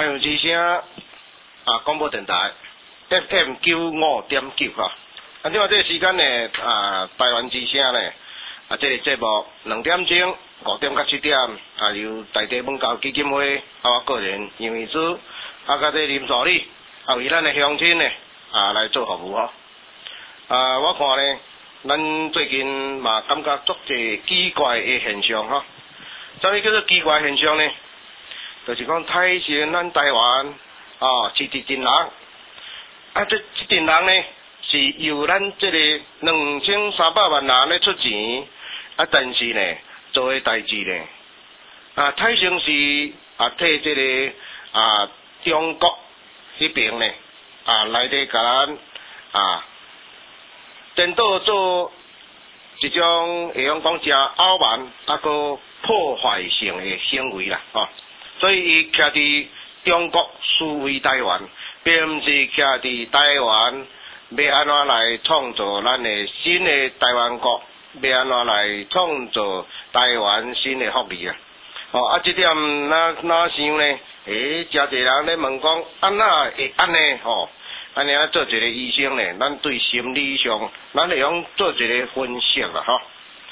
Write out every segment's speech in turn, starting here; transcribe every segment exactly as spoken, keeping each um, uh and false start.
太阳之声啊，广播电台 F M 九五点九哈。啊，另外这个时间呢，啊，台湾之声呢，啊，这个节目两点钟、五点到七点，啊，由大地文教基金会啊，我个人杨义珠啊，甲这林助理啊，为咱的乡亲呢啊来做服务哈。啊，我看呢，咱最近嘛感觉足侪奇怪的现象哈。啥物叫做奇怪现象呢？就是讲太像咱台湾哦，是一群人，啊，这这群人呢是由咱这个两千三百万人咧出钱，啊，但是呢做的代志呢，啊，太像是啊替这个啊中国迄边呢啊来底甲咱啊颠倒做一种会用讲真傲慢啊个破坏性的行为啦，哦。所以伊徛伫中国输为台湾，并毋是徛伫台湾要安怎来创造咱的新的台湾国，要安怎来创造台湾新的福利啊！哦，啊，这点哪哪想呢？诶，真侪人咧问讲，安那会安尼？吼，安尼啊做一个医生呢，咱对心理上，咱会用做一个分析啦，吼。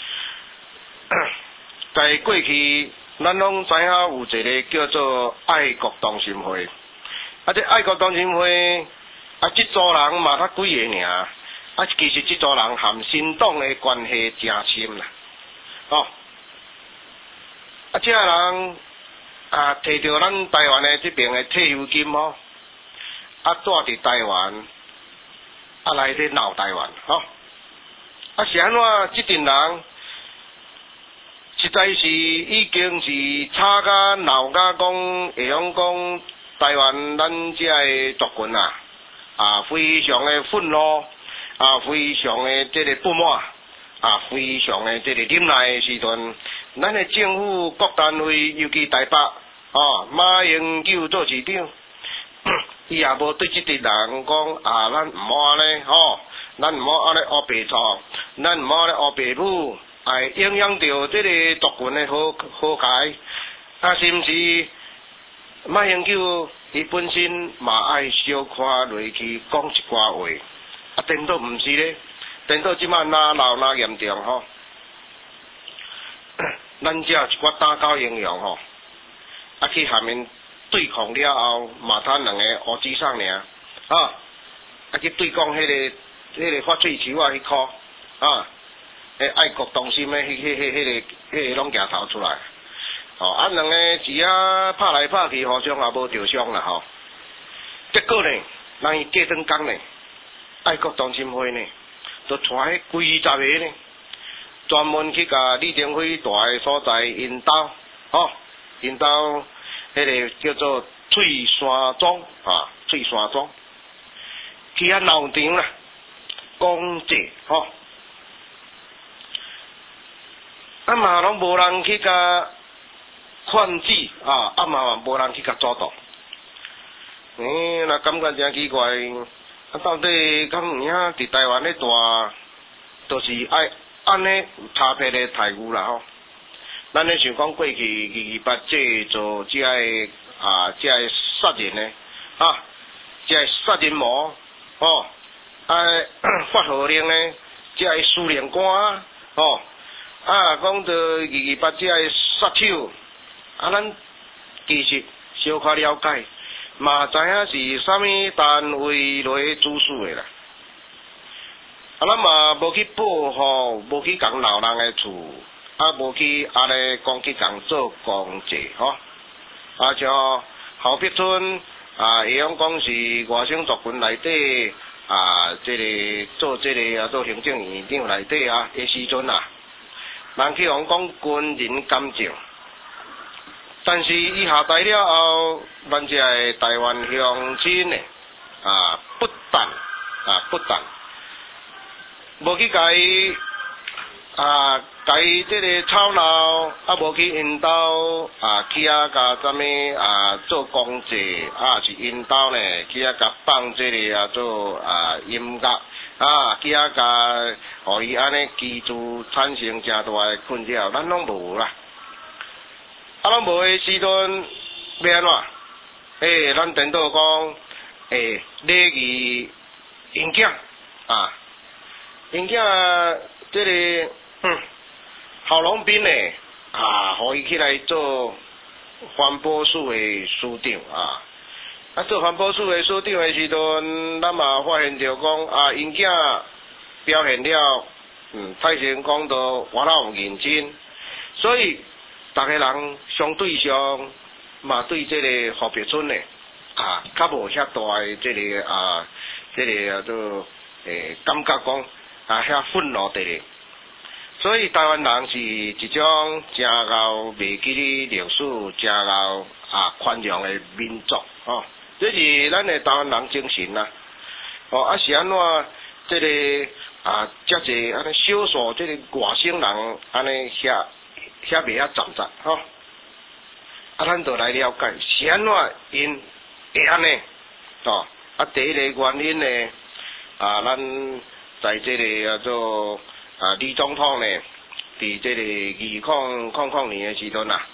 在过去。咱拢知影有一个叫做爱国同心会，啊，这爱国同心会啊，这组人嘛，才几个尔，啊，其实这组人含新党的关系真深啦，哦，啊，这人啊，摕到咱台湾的这边的退休金吼，啊，住伫台湾，啊，来咧闹台湾，吼，啊，是安怎这群人？实在是已经是吵甲闹甲讲，会用讲台湾咱遮个族群啊，啊非常的愤怒，啊非常的这个不满，啊非常的这个忍耐的时阵，咱的政府各单位，尤其台北，哦马英九做市长，伊也无对即啲人讲啊，咱毋好安尼，吼，咱毋好安尼黑白错，咱毋好安尼黑白母。哎，影响到这个族群的好好解，啊，是毋是？马英九伊本身嘛爱小看落去讲一寡话，啊，颠倒毋是咧，颠倒即摆哪闹哪严重吼，咱只有一寡打狗英雄吼，啊去下面对抗了后，嘛摊两个乌纸伞尔，啊，啊去对抗迄、那个迄、那个发喙球啊迄箍，啊。诶，爱国同心诶，迄、迄、迄、迄个、迄个拢举头出来，哦，啊，两个只啊拍来拍去，互相也无着伤啦，吼。结果呢，人伊过转工呢，爱国同心会呢，就带迄几十个呢，专门去甲李登辉大诶所在引导，吼，引导迄个叫做翠山庄啊，翠山庄，去遐闹场啦，讲者，吼。啊嘛拢无人去甲劝止啊，啊嘛无人去甲阻挡。诶，那感觉真奇怪，啊到底敢有影伫台湾咧住，都是爱安尼差别的待遇啦吼。咱咧想讲过去二二八这做这个啊这个杀人呢，啊，这个杀人魔哦，啊发号令呢，这个司令官哦。啊，讲到二二八这个杀手，啊，咱其实小可了解，嘛知影是啥物单位落去主事的啦。啊，咱嘛无去保护，无去共闹人的厝，啊，无去安尼讲去共做公祭吼。啊，像后壁村啊，会用讲是外省族群内底啊，这个做这个啊做行政院长内底啊的时阵啊。人去讲讲军人感情，但是伊下台了后，咱这个台湾乡亲呢，啊不但啊不但无去甲伊啊甲伊这个吵闹，啊无去引导啊去啊甲啥物啊做公祭，啊是引导呢去啊甲放这个啊做啊音乐。啊，去啊，甲，互伊安尼居住产生诚大诶困扰，咱拢无啦。啊，拢无诶时阵要安怎？ 诶，咱颠倒讲，诶，礼仪因囝啊，因囝即、这个嗯，郝龙斌诶，啊，互伊起来做环保署诶署长啊。啊，做环保署诶署长诶时阵，咱嘛发现着讲啊，因囝表现了，嗯，太成讲到活得有认真，所以逐个人相对上嘛对即个何必春诶啊，较无遐大诶即、这个啊，即、这个啊做诶感觉讲啊遐愤怒伫咧。所以台湾人是一种真够袂记哩历史、真够啊宽容诶民族吼。这是咱的台湾人精神啦、啊，哦，啊是安怎？这个啊，遮济安尼少数这个外省人安尼遐遐袂遐站杂吼，啊，咱就来了解是安怎因会安尼，哦，啊，第一个原因呢，啊，咱在这个叫做啊李总统呢，伫这个二控控控年的时阵啊。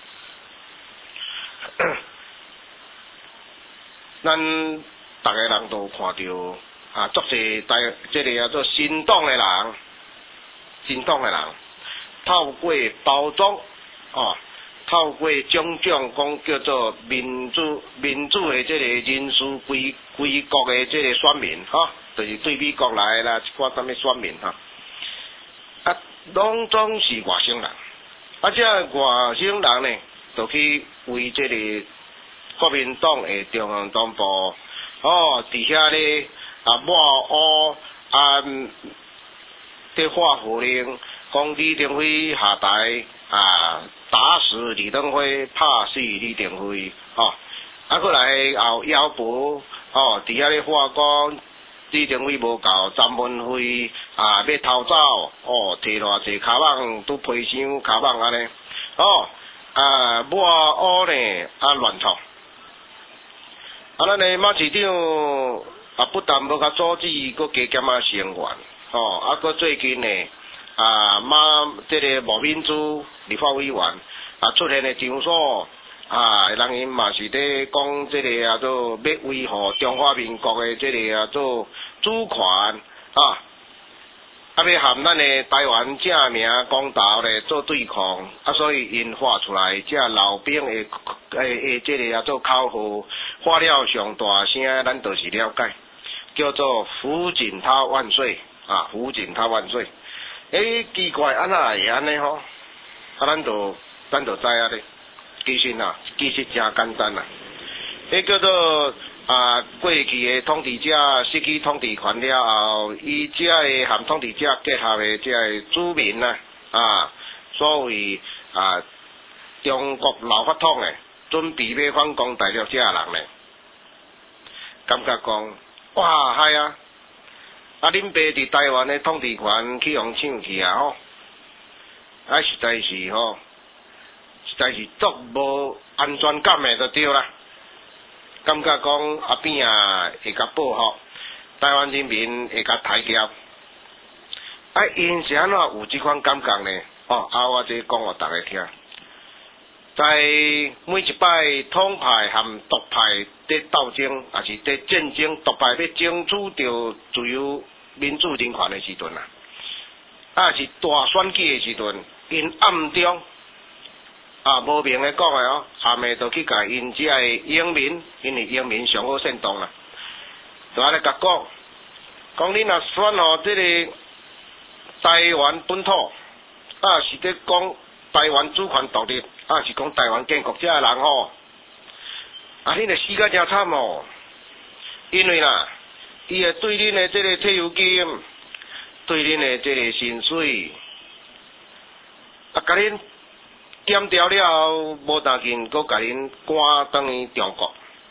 咱逐个人都看到啊，足侪台即个叫做新党的人，新党的人透过包装哦，透过种种讲叫做民主民主的即个人士归归国的即个选民吼、哦，就是对美国来啦，一寡什物选民哈，啊，拢总是外省人，啊，这外省人呢，就去为即个国民党的中央党部，哦，伫遐咧啊抹黑啊，伫发号令，讲李登辉下台啊，打死李登辉，拍死李登辉，哦，啊，过来后要补，哦，伫遐咧发讲李登辉无够张文辉啊，要逃走，哦，摕偌济卡网拄批箱卡网安尼，哦，啊抹黑呢啊乱创。啊，咱的马市长啊，不但无甲阻止，佮加减啊成员，吼，啊，佮最近呢，啊马即、这个吴敏珠立法委员啊出现的场所，啊，人因嘛是咧讲即个啊做要维护中华民国的即个啊做主权啊，啊要含咱的台湾正名公投咧做对抗，啊，所以因发出来这老兵的诶诶即个啊做口号。发了上大声，咱就是了解，叫做胡锦涛万岁啊！胡锦涛万岁！诶、欸，奇怪，安那会安尼吼？啊，咱就咱就知影咧。其实啊，其实真简单啊。迄叫做啊，过去的统治者失去统治权了后，伊遮个含统治者结合的遮个子民啊，啊，所谓啊，中国老法统的，准备要反攻大陆遮人呢。感觉讲，哇嗨啊！啊，恁爸伫台湾的统治权去互抢去啊吼，啊实在是吼，实在是足无安全感的就对啦。感觉讲阿扁啊会甲保护，台湾人民会甲抬轿。啊，因是安怎有即款感觉呢？哦，啊，我这讲互大家听。在每一摆统派和独派在斗争，也是在战争，独派要争取到自由民主人权的时阵啊，啊是大选举的时阵，因暗中啊无明的讲的哦，暗暝就去甲因遮的英民，因为英民上好煽动啦，就安尼甲讲，讲你若选吼这个台湾本土，啊是在讲台湾主权独立。啊，是讲台湾建国者的人吼，啊，恁会死甲真惨哦，因为啦，伊会对恁的这个退休金，对恁的这个薪水，啊，甲恁减掉了后，无当紧，搁甲恁赶转去中国，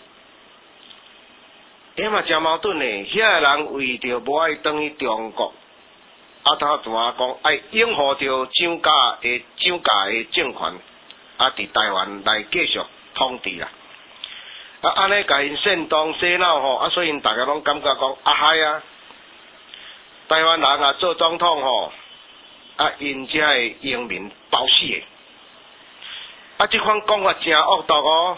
迄嘛真矛盾呢。遐个人为着无爱转去中国，啊，他怎啊讲爱拥护着蒋家的蒋家的政权。啊！伫台湾来继续统治啦，啊，安尼甲因煽动洗脑吼，啊，所以因大家拢感觉讲啊嗨啊，台湾人啊做总统吼，啊，因遮的英民包死的，啊，即款讲法真恶毒哦，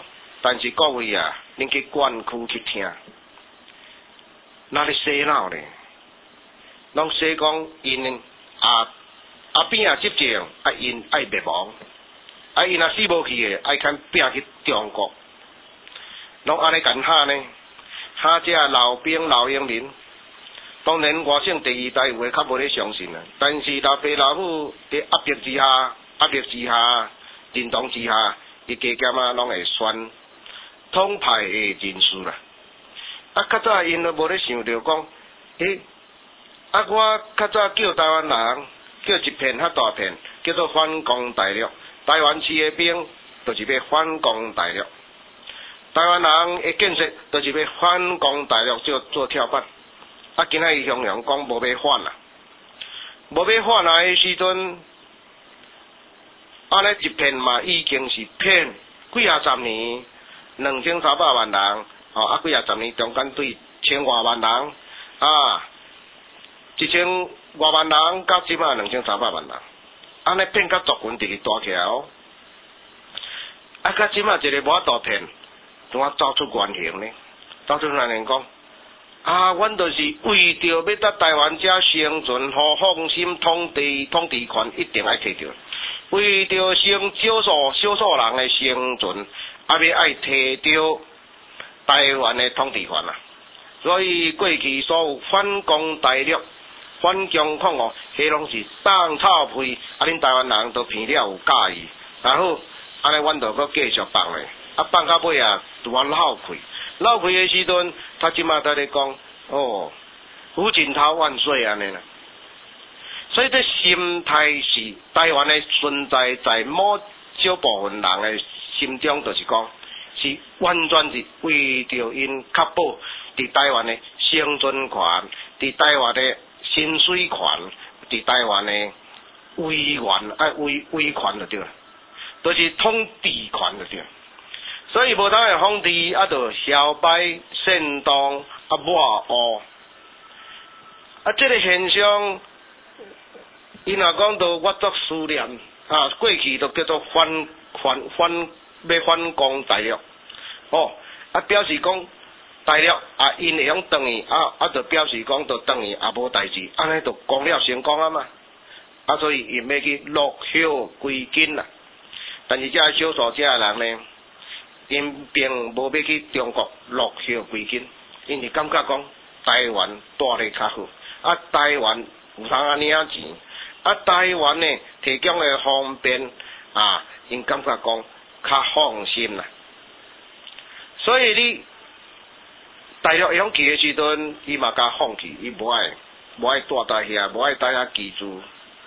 但是各位啊，恁去管区去听，哪里洗脑呢？拢说讲因啊啊边啊执政啊因爱灭亡，啊因啊死无去的，爱看拼去中国，拢安尼干哈呢？哈这老兵老英民，当然外省第二代有诶较无咧相信啊，但是老爸老母伫压迫之下、压力之下、震动之下，伊加减啊拢会选统派诶人士啦。啊，较早因都无咧想着讲，诶、欸，啊我较早叫台湾人叫一片较大片，叫做反攻大陆，台湾市诶兵就是要反攻大陆。台湾人的建设，就是要反攻大陆做做跳板。啊，今仔伊向阳讲无要反啦，无要反来的时阵，安尼一片嘛已经是骗几啊十年，两千三百万人，吼啊几啊十年中间对千外万人，啊，一千外万人到即摆两千三百万人，安尼骗甲族群直去大起来哦。啊，到即摆一个无法度骗。怎啊走出原形呢？走出原形讲，啊，阮就是为着要甲台湾遮生存，好放心统治统治权一定爱摕着，为着生少数少数人的生存，啊要爱摕着台湾的统治权啊。所以过去所有反攻大陆、反共抗俄，迄拢是放臭屁，啊恁台湾人都骗了有介意，然后安尼阮就搁继续放咧。啊，放到尾啊，拄啊闹气，闹气的时阵，他即马在咧讲，哦，胡锦涛万岁安尼啦。所以这心态是台湾的存在，在某少部分人的心中，就是讲，是完全是为着因确保伫台湾的生存权，伫台湾的薪水权，伫台湾的威权啊威威权就对了，就是统治权就对了。所以无当会放置，啊，就小摆煽动啊，抹黑啊，这个现象，伊若讲到我作思念啊，过去都叫做反反反要反攻大陆，哦，啊表示讲大陆啊，因会用等于啊啊，就表示讲就等于啊无代志，安尼就讲了成功啊嘛，啊所以因要去落后归根啦，但是这少数这人呢？因并无要去中国落后归根，因是感觉讲台湾住得较好，啊台湾有通啊领钱，啊台湾呢提供的方便啊，因感觉讲较放心啦。所以你大陆会用去的时阵，伊嘛甲放弃，伊无爱无爱住在遐，无爱在遐居住，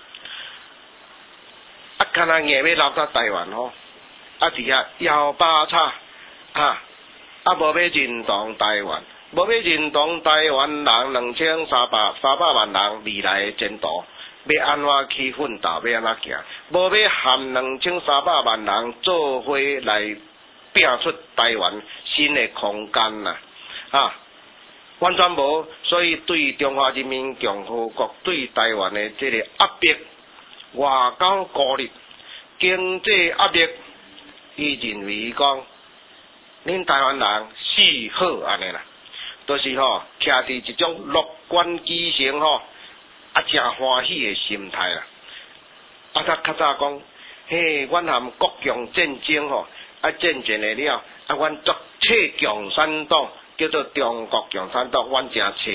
啊干那硬要留在台湾吼。啊！伫遐摇把叉啊！啊，无要认同台湾，无要认同台湾人两千三百三百万人未来的前途，要安怎去奋斗，要安怎行？无要含两千三百万人做伙来拼出台湾新的空间呐！啊，完全无，所以对中华人民共和国对台湾的这个压迫、外交孤立、经济压力。伊认为讲，恁台湾人死好安尼啦，都、就是吼徛伫一种乐观其成吼，啊真欢喜的心态啦。啊，甲较早讲，嘿，阮含国共战争吼，啊战争的了，啊阮作册共产党，叫做中国共产党，阮真册。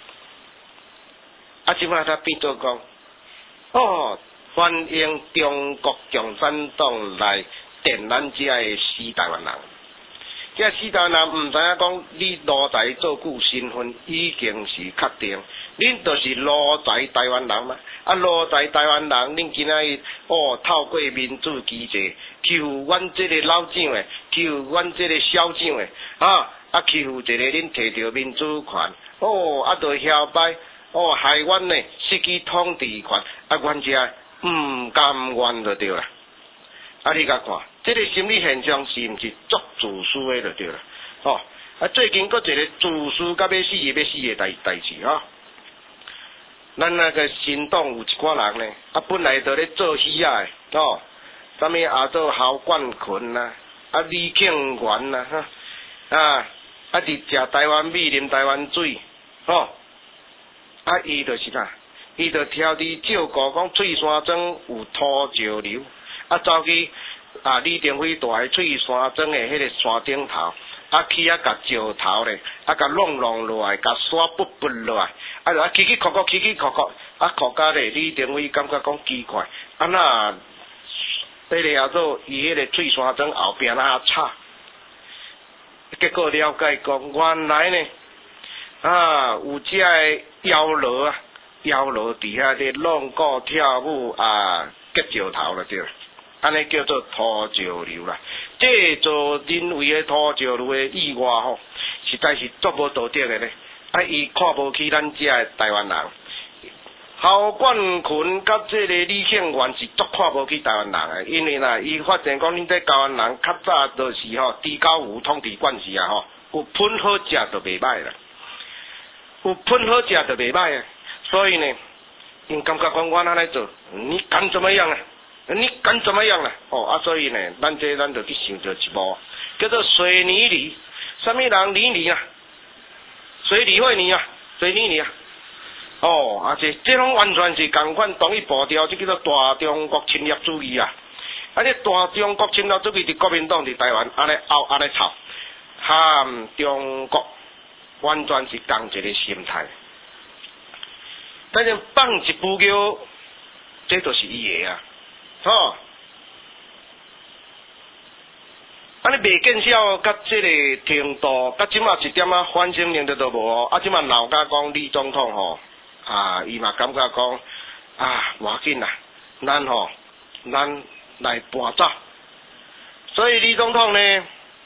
啊，即摆他变做讲，哦，欢迎中国共产党来。电咱遮个死台湾人，遮死台湾人毋知影讲，你罗财做久身份已经是确定，恁就是罗财台湾人嘛。啊，罗财台湾人，恁今仔日哦，透过民主机制，欺负阮这个老蒋诶，欺负阮这个小蒋诶，啊，啊欺负一个恁摕着民主权，哦，啊，就嚣摆，哦，害阮呢失去统治权，啊，阮遮毋甘愿就对啦。啊，你甲看，这个心理现象是毋是足自私的就对了，哦，啊，最近佫一个自私甲要死的要死的代代志吼，咱那个新党有一寡人呢，啊，本来就咧做戏啊，哦，啥物亚洲豪冠群啊， 啊李庆元啦，哈啊啊伫食台湾米、啉台湾水，吼啊伊就是啥？伊就挑伫照顾讲翠山庄有土石流，啊走去啊李登辉住喺翠山庄的迄个山顶头。啊去啊，甲石头咧，啊甲弄弄落来，甲沙拔拔落来，啊啊起起哭哭，起起哭哭，啊哭甲咧李登辉感觉讲奇怪，啊那迄个叫做伊迄个翠山庄后壁啊吵，结果了解讲原来呢啊有只个妖罗啊，妖罗伫遐咧弄歌跳舞啊，结石头了对了。安尼叫做土石流啦，这做人为的土石流的意外吼，实在是足无道德的咧。啊，伊看无起咱遮的台湾人，侯冠群甲这个李庆元是足看无起台湾人的，因为啦，伊发现讲恁这台湾人较早就是吼，低高有统治关系啊吼，有喷好食就袂歹啦，有喷好食就袂歹啊，所以呢，因感觉讲我安尼做，你敢怎么样啊？你敢怎么样啦？哦啊，所以呢，咱这咱就去想着一幕，叫做水泥里，什么人理你啊？水理会你啊？水理你啊？哦，啊这这种完全是共款同一步调，这叫做大中国侵略主义啊！啊，这大中国侵略主义伫国民党伫台湾安尼拗安尼吵，和中国完全是同一个心态。但是放一步叫，这就是伊个啊！吼，安尼未见效，甲即个程度，甲即马一点啊反省能力都无，啊即马闹甲讲李总统吼，啊伊嘛感觉讲啊无要紧啦，咱吼咱来搬走，所以李总统呢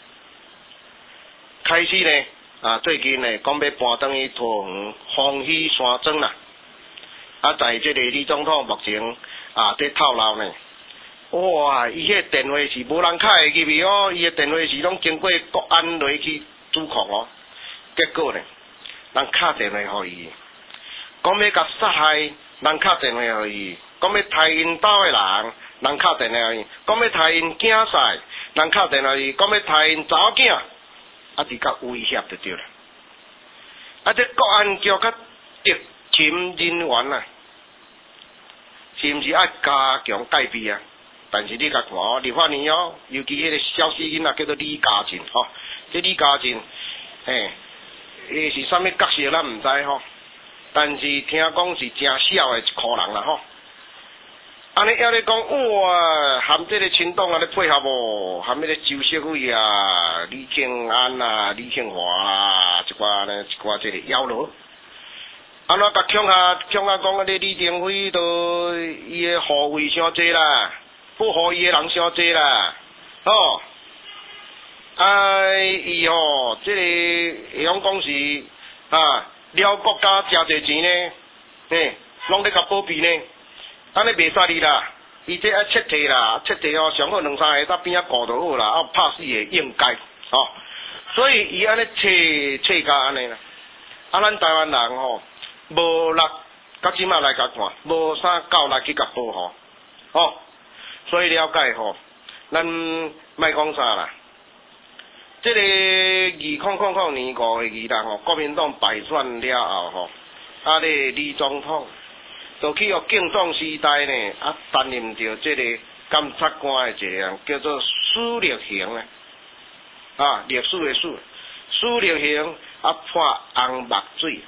开始呢啊最近呢讲要搬转去桃园丰溪山庄啦，啊在即个李总统目前啊在透露呢。哇！伊迄电话是无人敲会入去哦，伊个电话是拢经过国安落去主控哦。结果呢，人敲电话互伊，讲要甲杀害，人敲电话互伊，讲要杀因兜的人，人敲电话互伊，讲要杀因囝婿，人敲电话互伊，讲要杀因查某囝，啊，伫甲威胁就对了。啊，这国安局甲执勤人员啊，是毋是爱加强戒备啊？但是你甲看哦，立法院哦，尤其迄个小死囡仔叫做李嘉诚吼，这李嘉诚，嘿，伊是啥物角色咱毋知吼，但是听讲是真小的一箍人啦吼。安尼还咧讲哇，含这个亲党啊咧配合无，含迄个周锡伟啊、李庆安啊、李庆华啊，一寡呢一寡这个妖罗。安怎甲强下强下讲啊？这李登辉都伊的护卫伤济啦。不合伊的人伤济啦，吼，哎，伊吼，即、这个会用讲是啊，了国家诚济钱呢，嘿，拢咧甲保庇呢，安尼袂使哩啦，伊这爱切题啦，切题哦，上好两三个搭边仔顾就好啦，啊，拍死个应该，吼，所以伊安尼切切甲安尼啦，啊，咱台湾人吼，无力，甲即马来甲看，无啥够力去甲保护，吼。所以了解吼，咱莫讲啥啦。这个二零零零年五月二日吼，国民党败选了后吼，啊咧李总统就去互竞总时代呢，啊担任着这个监察官的一个人，叫做苏立行啊，啊历史的史，苏立行啊判红目水，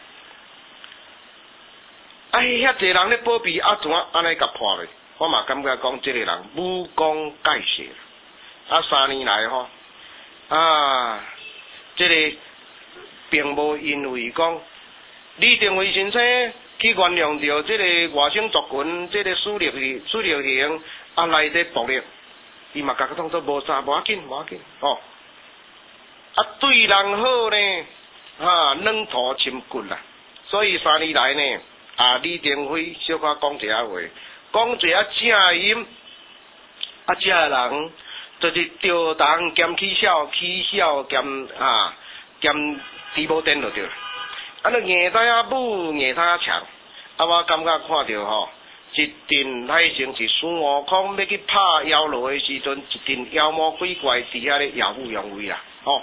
啊遐侪人咧保庇，啊怎啊安尼甲判咧？我嘛感觉讲，这个人武功盖世，啊，三年来吼，啊，这个并无因为讲李登辉先生去原谅着这个外省族群，这个苏立苏立行啊来伫暴力，伊嘛甲佢当作无啥，无要紧，无要紧，哦，啊对人好呢，啊软土深骨啦，所以三年来呢，啊李登辉小可讲一下话。讲一下正音，啊，这人就是吊档兼起笑，起笑兼啊兼直播电就对了。啊，你硬仔啊舞，硬仔啊唱，啊，我感觉看到吼， 一阵乃成是孙悟空要去拍妖罗的时阵，一阵妖魔鬼怪伫遐咧耀武扬威啦，吼、哦。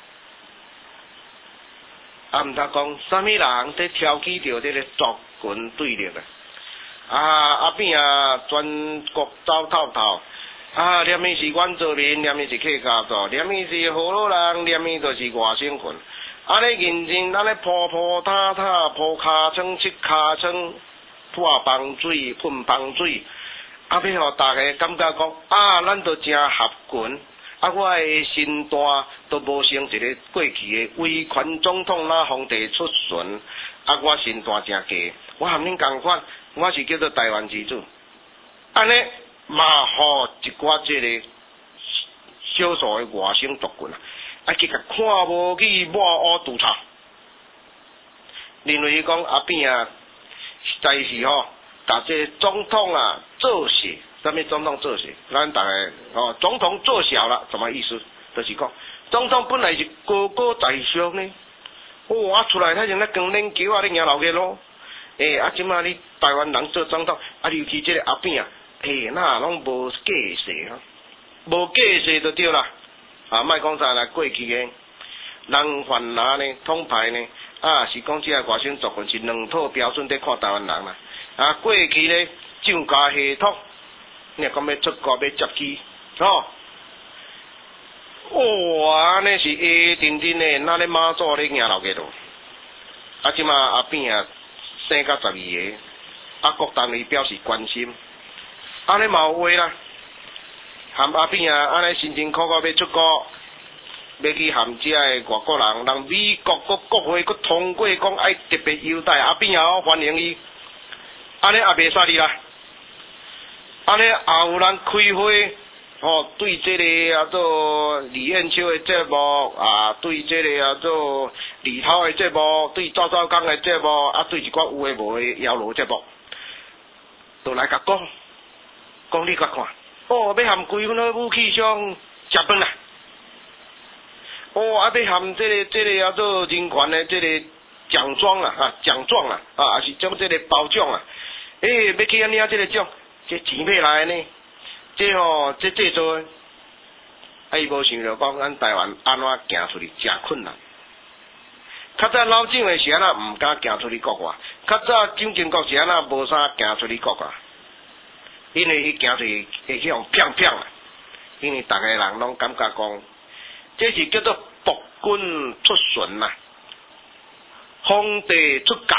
啊，毋通讲啥物人伫挑起着这个族群对立啊！啊，阿扁啊，全国走透透，啊，念伊是原住民，念伊是客家族，念伊是河洛人，念伊就是外省群。安尼认真，安尼铺铺塌塌，铺骹床、砌骹床，破房水、喷房水，啊，要互大家感觉讲啊，咱都真合群。啊，我的身段都无像一个过去的威权总统那皇帝出巡，啊，我身段真低，我含恁共款，我是叫做台湾之子。安尼嘛，互一寡这个少数的外省族群啊，啊去甲看无起抹乌杜草，认为讲阿扁啊，实在是吼，甲这总统啊做事。啥物总统做事，咱大家哦，总统做小了，什么意思？就是讲，总统本来是高高在上呢，哦，啊出来他像咧光领球啊，咧行老街咯，诶、欸，啊，即马你台湾人做总统，啊，尤其即个阿扁啊，诶、欸，那拢无架势啊，无架势就对啦，啊，莫讲啥啦，过去嘅人犯拿呢，统派呢，啊，是讲即个外省族群是两套标准在看台湾人啦，啊，过去咧涨价系统。你讲要出国要接机，吼、哦，哇，安尼是下真真的，那咧马祖咧行老街路，啊，即马阿扁啊生到十二个，啊，各单位表示关心，安尼嘛有话啦，含阿扁啊，安尼辛辛苦苦要出国，要去含遮个外国人，人美国国国会佮通过讲爱特别优待阿扁啊，欢迎伊，安尼也袂煞你啦。安尼也有人开会，哦，对这个啊做李彦秋的节目啊，对这个啊做李涛的节目，对赵少康的节目，啊对一寡有诶无诶妖罗节目，都来甲讲，讲你甲看，哦，要含规款武器上食饭啦，哦，啊要含这个这个啊做人权的这个奖状啦，啊奖状啦，啊也是将这个褒奖啦，诶、欸，要去安尼啊这个奖。这钱要来呢？这吼、哦，这制作，啊伊无想着讲咱台湾安怎行出去真困难。较早老蒋的是安那毋敢行出去国外，较早蒋经国是安那无啥行出去国外，因为伊行出去会去用骗骗啊，因为逐个人拢感觉讲，这是叫做暴君出巡呐、啊，皇帝出嫁。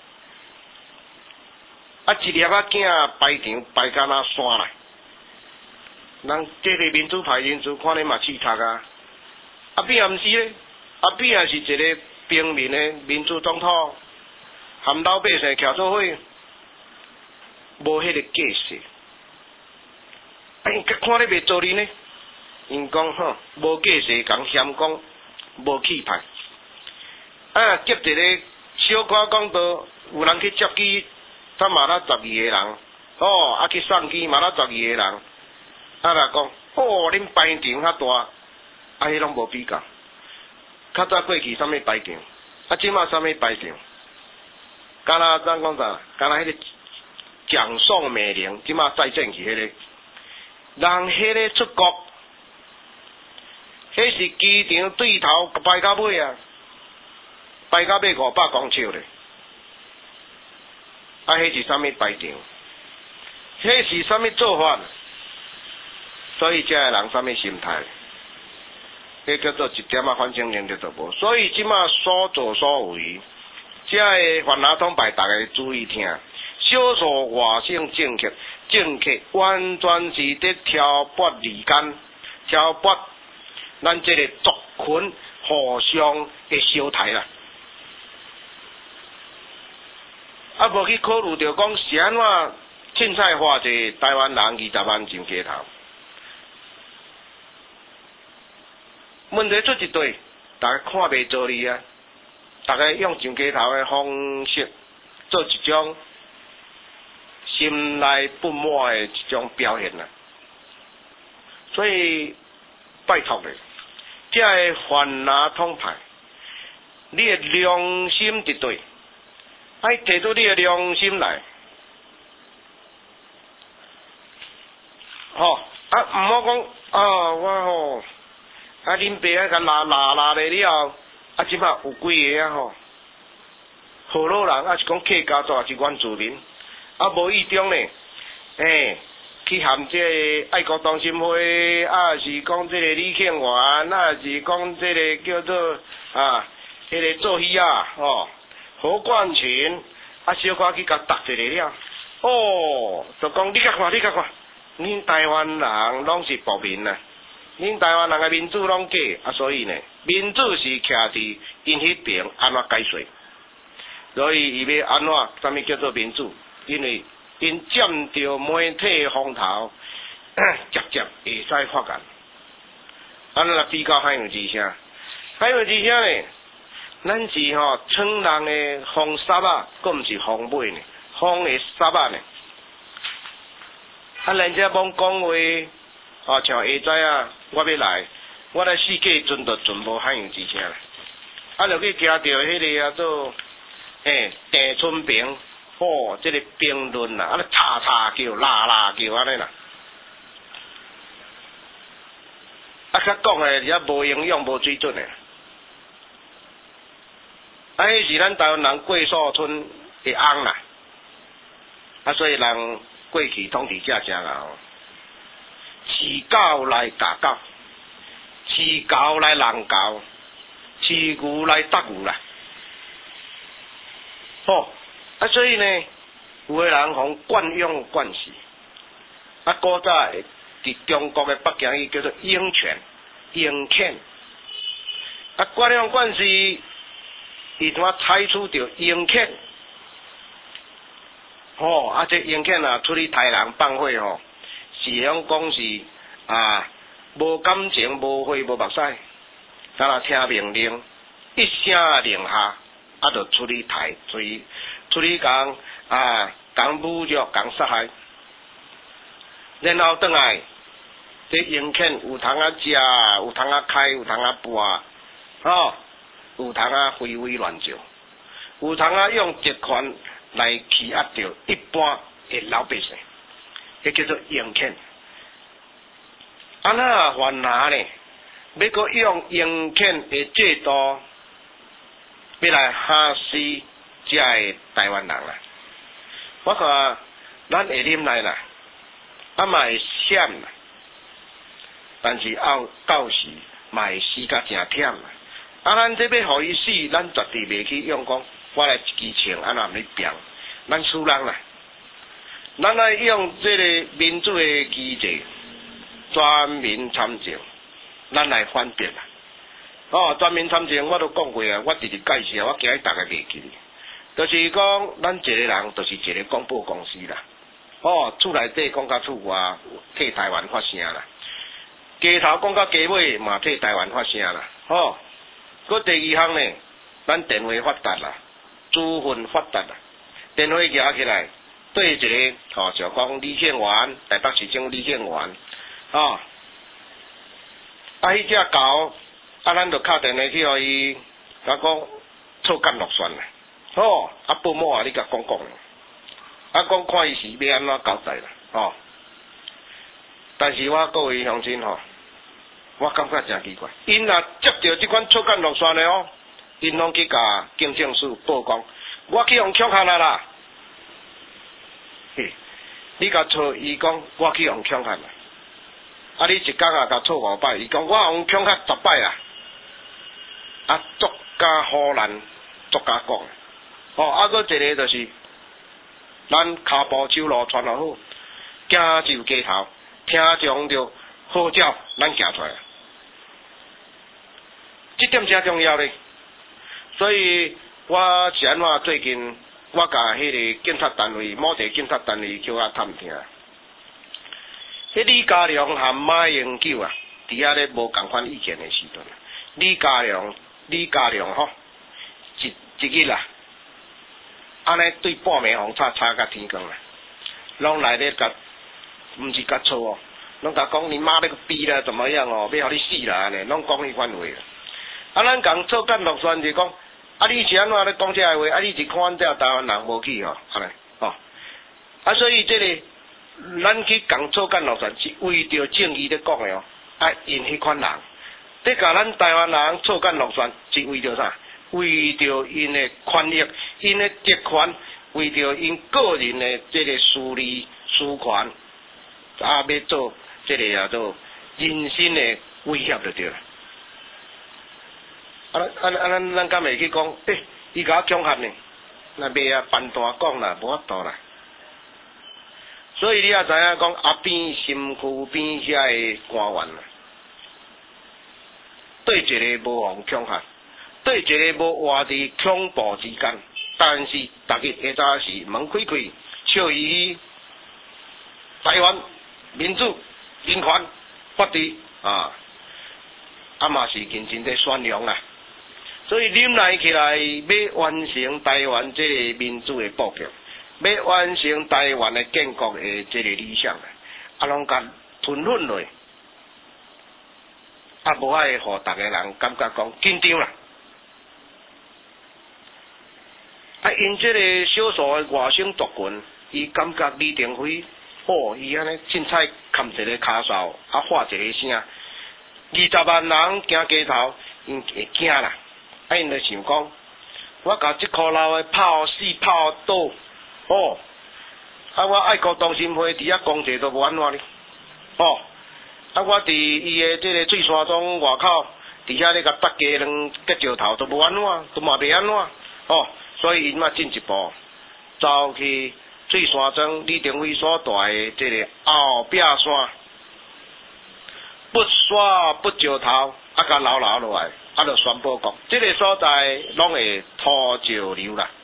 啊，一粒仔囝排场排到那山啦，人这个民主派人士看你嘛刺头啊！阿扁也毋是咧，阿扁也是一个平民的民主总统，含老百姓徛做伙，无迄个架势。啊，因甲看你袂做你呢？因讲吼，无架势，讲嫌讲无气派。啊，接一个小可讲到有人去接机。他骂了十二个人，哦，啊去送机骂了十二个人，啊来讲，哦，恁排场较大，啊迄拢无比较。较早过去啥物排场，啊即马啥物排场？敢若怎讲啥？敢若迄个蒋宋美龄，即马再整去迄、那个，人迄个出国，迄是机场对头排到尾啊，排到尾五百公尺咧。啊，迄是啥物排场？迄是啥物做法？所以遮个人啥物心态？迄叫做一点啊反省能力都无。所以即马所作所为，遮个泛蓝统派，大家注意听。少数外省政客，政客完全是伫挑拨离间，挑拨咱这个族群互相的相杀啦。啊，无去考虑着讲是安怎凊彩化一个台湾人二十万上街头。问题出一对，大家看袂做你啊！大家用上街头的方式做一种心内不满的一种表现啊！所以拜托咧，这个泛蓝统派，你的良心伫对。爱摕出你的良心来， 吼、哦，啊毋好讲啊，我吼、哦，啊恁爸啊甲拉拉拉咧了，啊即摆有几个啊吼，好老人啊是讲客家族也是原住民，啊无意中呢，诶、欸，去含这个爱国同心会，啊是讲这个李庆元，啊是讲这个叫做啊，迄、那个做戏啊，吼、哦，何冠群，啊小可去甲答一个了，哦，就讲你甲看，你甲看。恁台湾人拢是暴民啊！恁台湾人嘅民主拢假啊，所以呢，民主是徛伫因迄边安怎解说？所以伊要安怎？啥物叫做民主？因为因占着媒体风头，直接会使发言。安尼来比较海洋之声，海洋之声呢，咱是吼称人嘅风沙啊，佫毋是风尾呢，风嘅沙啊呢。啊，人家帮讲话，哦，像下仔啊，我要来，我来世界阵就全部海洋之声啦。啊，就去惊着迄个啊做，诶，郑春平，哦，这个评论啦，啊，咧叉叉叫、啦啦叫安尼啦。啊，较讲诶，也无营养、无水准诶。啊，迄是咱台湾人过数村的翁啦。啊，所以人。过去统治者正啦，饲狗来打狗，饲狗来人狗，饲牛来搭牛啦。吼、哦，啊，所以呢，有个人讲惯用惯习，啊，古早伫中国的北京语叫做鹰犬、鹰犬，啊，惯用惯习，伊怎啊采取着鹰犬？吼、哦，啊！这英犬啊，出去杀人放火吼，是用讲是啊，无感情、无血、无目屎，敢若听命令，一声令下，啊，就出去杀，出去出去讲啊，讲侮辱、讲杀害，然后转来，这英犬有通啊食，有通啊开，有通啊搬，吼、哦，有通啊飞飞乱叫，有通啊用职权。来欺压着一般的老百姓，迄叫做鹰犬。啊那犯下呢，要搁用鹰犬的制度，要来吓死遮个台湾人啦。我看咱会啉来啦，啊嘛会险啦，但是到到时嘛会死甲诚忝啦。啊，咱这要互伊死，咱绝对袂去用讲。我来一支枪安怎咧拼，咱输人啦。咱来用这个民主的机制，全民参政，咱来反对啦。哦，全民参政我都讲过啊，我直直介绍，我惊大家袂记。就是讲，咱一个人就是一个广播公司啦。哦，厝内底讲甲厝外，替台湾发声啦。街头讲甲街尾嘛替台湾发声啦。哦，佮第二项呢，咱电话发达啦。资讯发达啦，电话举起来，对一个吼，就讲李宪元，台北市长李宪元，吼、哦，啊，迄只狗，啊，咱就敲电话去互伊，甲讲错干落选啦，吼、哦，啊，报某啊，你甲讲讲，啊，讲看伊是要安怎交代啦，吼、哦。但是我各位乡亲吼，我感觉真奇怪，因若接到即款错干落选的哦。因拢去甲警政署报讲，我去用抢下来啦。嘿，你甲错，伊讲我去用抢下啦。啊，你一工啊甲错五摆，伊讲我用抢下十摆啦。啊，作家好难，作家讲。哦，啊，搁一个就是，咱骹步手路穿落好，行就街头，听从着号召，咱行出来。这点真重要咧。所以我是安怎最近我甲迄个检察单位，某地检察单位叫我探听，迄李家良和马英九啊，伫遐咧无共款意见的时阵，李家良李家良吼，一一日啦，安尼对半暝风吵吵甲天光啦，拢来咧甲，毋是甲错哦，拢甲讲你妈那个逼啦，怎么样哦，要互你死啦安尼，拢讲迄款话。啊，咱讲错干落选就讲。啊！你是安怎咧讲这个话？啊！你是看这台湾人无去吼，安尼吼。啊，所以这个咱去共草菅落船是为着正义咧讲的哦，啊，因迄款人，伫甲咱台湾人草菅落船是为着啥？为着因的权益，因的职权，为着因个人的这个私利私权，啊，要做这个啊做人身的威胁就对了。啊啊啊！咱咱敢会去讲？诶，伊甲我恐吓呢？那袂啊办大讲啦，无法度啦。所以你也知影讲阿边身躯边遐个官员啊，对一个无互恐吓，对一个无活伫恐怖之间，但是逐日下早是门开开，笑嘻嘻，台湾民主、人权、法治啊，啊嘛是认真在宣扬啦。所以忍耐起来，要完成台湾这个民主的布局。要完成台湾的建国的这个理想，啊，拢甲吞吞落，啊，无爱互逐个人感觉讲紧张啦。啊，因这个少数的外省族群，伊感觉李登辉，哦，伊安尼凊彩砍一个骹哨，啊，喊一个声，二十万人行街头，因会惊啦。啊，因就想讲，我甲即箍老的炮死炮倒。哦，啊！我爱国同心会伫遐公祭都无安怎哩，哦，啊！我伫伊的这个水山庄外口，伫遐咧甲搭鸡卵结石头都无安怎，都嘛袂安怎，哦，所以因嘛进一步走去水山庄李登辉所住的这个后壁山，不刷不石头，啊，甲留留落来，啊，就宣布讲，这个所在拢会土石流啦。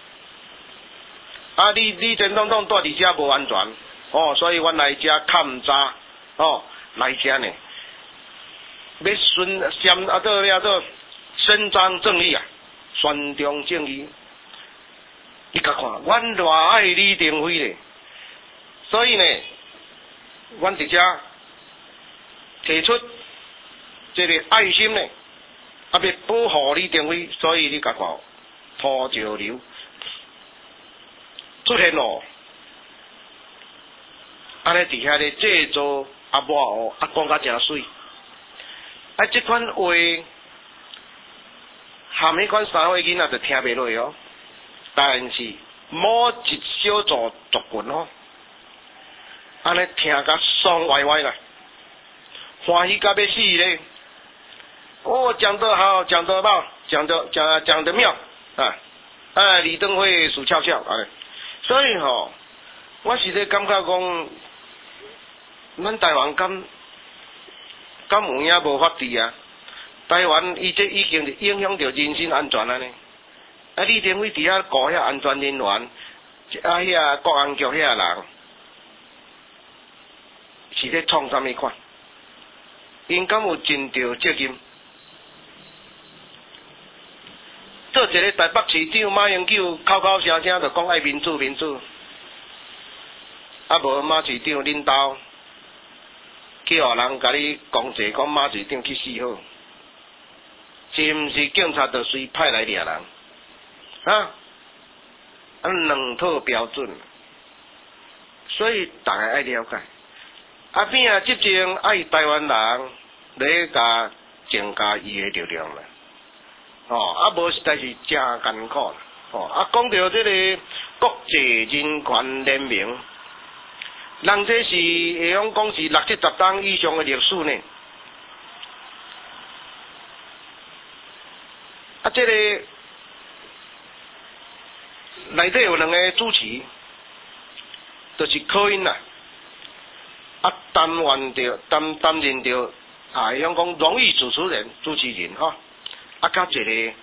啊！你你真总统住伫遮无安全，哦，所以阮来遮勘查，哦，来遮呢，要宣宣啊，做了做伸张正义啊，宣扬正义。你甲看，阮偌爱李登辉咧，所以呢，阮伫遮提出这个爱心呢，啊，要保护李登辉，所以你甲看，土石流。出现咯，安尼伫遐咧制作阿抹哦，啊讲甲诚水，啊即款话含迄款三岁囡仔就听袂落哦，但是某一小撮族群哦，安尼听甲爽歪歪啦，欢喜甲要死咧，哦讲得好，讲得棒，讲得讲讲得妙啊，啊李登辉数翘翘啊。所以吼、哦，我是咧感觉讲，咱台湾敢敢有影无法治啊？台湾伊这已经是影响到人身安全啊呢。啊，李登辉伫遐顾遐安全人员，啊遐国安局遐人，是咧创啥物款？因敢有尽到责任？做一个台北市长马英九口口声声就讲爱民主民主，啊无马市长领导去互人甲你讲济，讲马市长去死好，是毋是警察就随派来掠人？啊，啊两套标准，所以大家爱了解。啊边啊执政爱台湾人咧甲增加伊的力量啦。哦，啊无实在是真艰苦啦。哦，啊讲到这个国际人权联盟，人这是会用讲是六七十档以上的历史呢。啊，这个内底有两个主持，就是柯因啦，啊担任着担担任着啊，会用讲荣誉主持人、主持人吼。啊，甲一个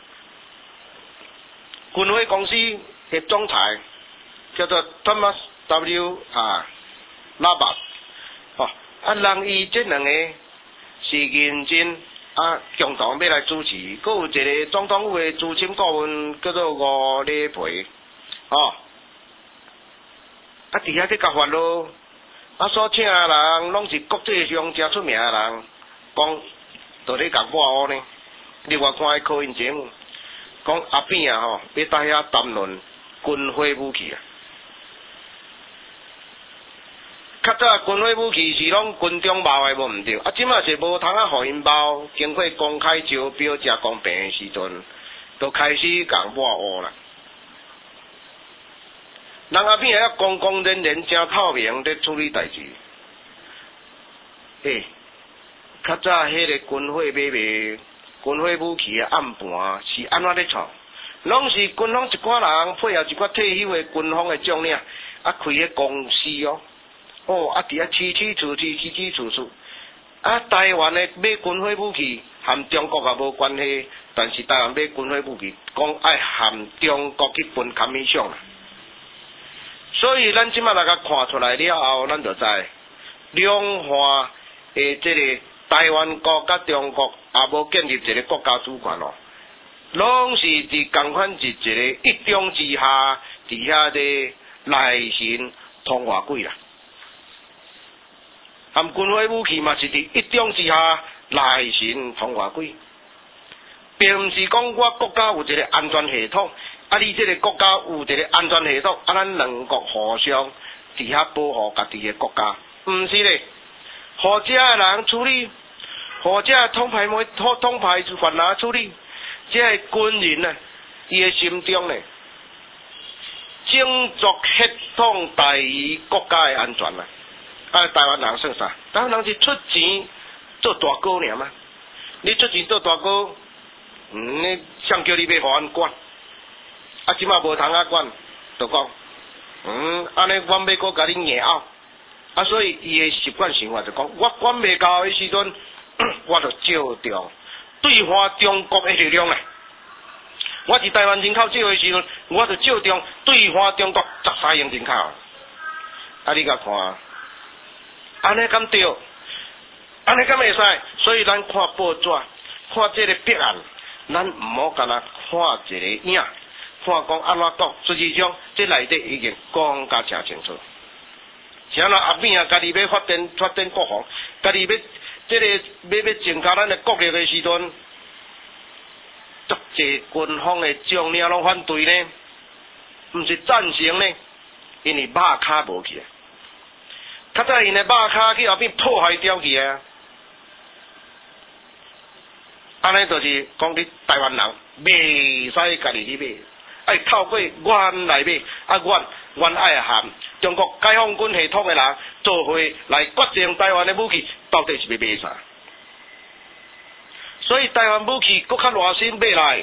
军火公司的总裁叫做 Thomas W 啊拉巴，哦，啊，人伊这两个是认真啊，共同要来主持，佮有一个总统府的资深顾问叫做吴礼培，哦，啊，伫遐咧甲发咯，啊，所请的人拢是国际上诚出名的人，讲就咧甲我呢。你我看迄考音节目，讲阿扁啊吼，要在遐谈论军火武器啊。 较早军火武器是拢军中包的，无毋对。啊，即马是无通啊，互因包，经过公开招标、加公平的时阵，就开始共抹黑啦。人阿边啊，公公认认、真透明伫处理代志。诶、欸，较早迄个军火买卖、军火武器的暗盘是安怎咧创？拢是军方一寡人配合一寡退休的军方的将领，啊开个公司哦。哦，啊！伫遐起起厝厝，起起厝厝。啊，台湾的买军火武器，含中国也无关系，但是台湾买军火武器，讲爱含中国去分砍米上啦。所以咱即马来甲看出来了后，咱就知两岸的即个台湾国甲中国也无建立一个国家主权哦，拢是伫共款一一个一中之下，伫遐的内神通外鬼啦。含军火武器嘛是伫一中之下，内神通外鬼，并毋是讲我国家有一个安全系统，啊，你这个国家有一个安全系统，啊，咱两国互相伫遐保护家己的国家，毋是咧，互遮的人处理，互遮统派媒统统派犯人处理，这个军人呢，伊的心中呢，种族血统大于国家的安全啊。啊，台湾人算啥？台湾人是出钱做大哥尔嘛？你出钱做大哥，嗯，你谁叫你要互俺管？啊，即马无通啊管，就讲，嗯，安尼阮要搁甲你硬拗，啊，所以伊的习惯想法就讲，我管袂到的时阵，我就照着对方中国的力量啦。我是台湾人口少的时阵，我就照着对方中国十三亿人口。啊，你甲看。安尼敢对？安尼敢会使？所以咱看报纸，看这个弊案，咱毋好干那看一个影，看讲安怎讲。实际上，这内底已经讲甲诚清楚。像那阿扁啊，家己要发展发展国防，家己要这个要要增加咱的国力的时阵，足济军方的将领拢反对呢，毋是赞成呢，因为马卡无去。较早因的肉骹去后边破坏掉去啊！安尼就是讲你台湾人袂使家己去买，爱透过阮来买，啊阮阮爱含中国解放军系统的人做伙来决定台湾的武器到底是要买啥。所以台湾武器搁较热心买来，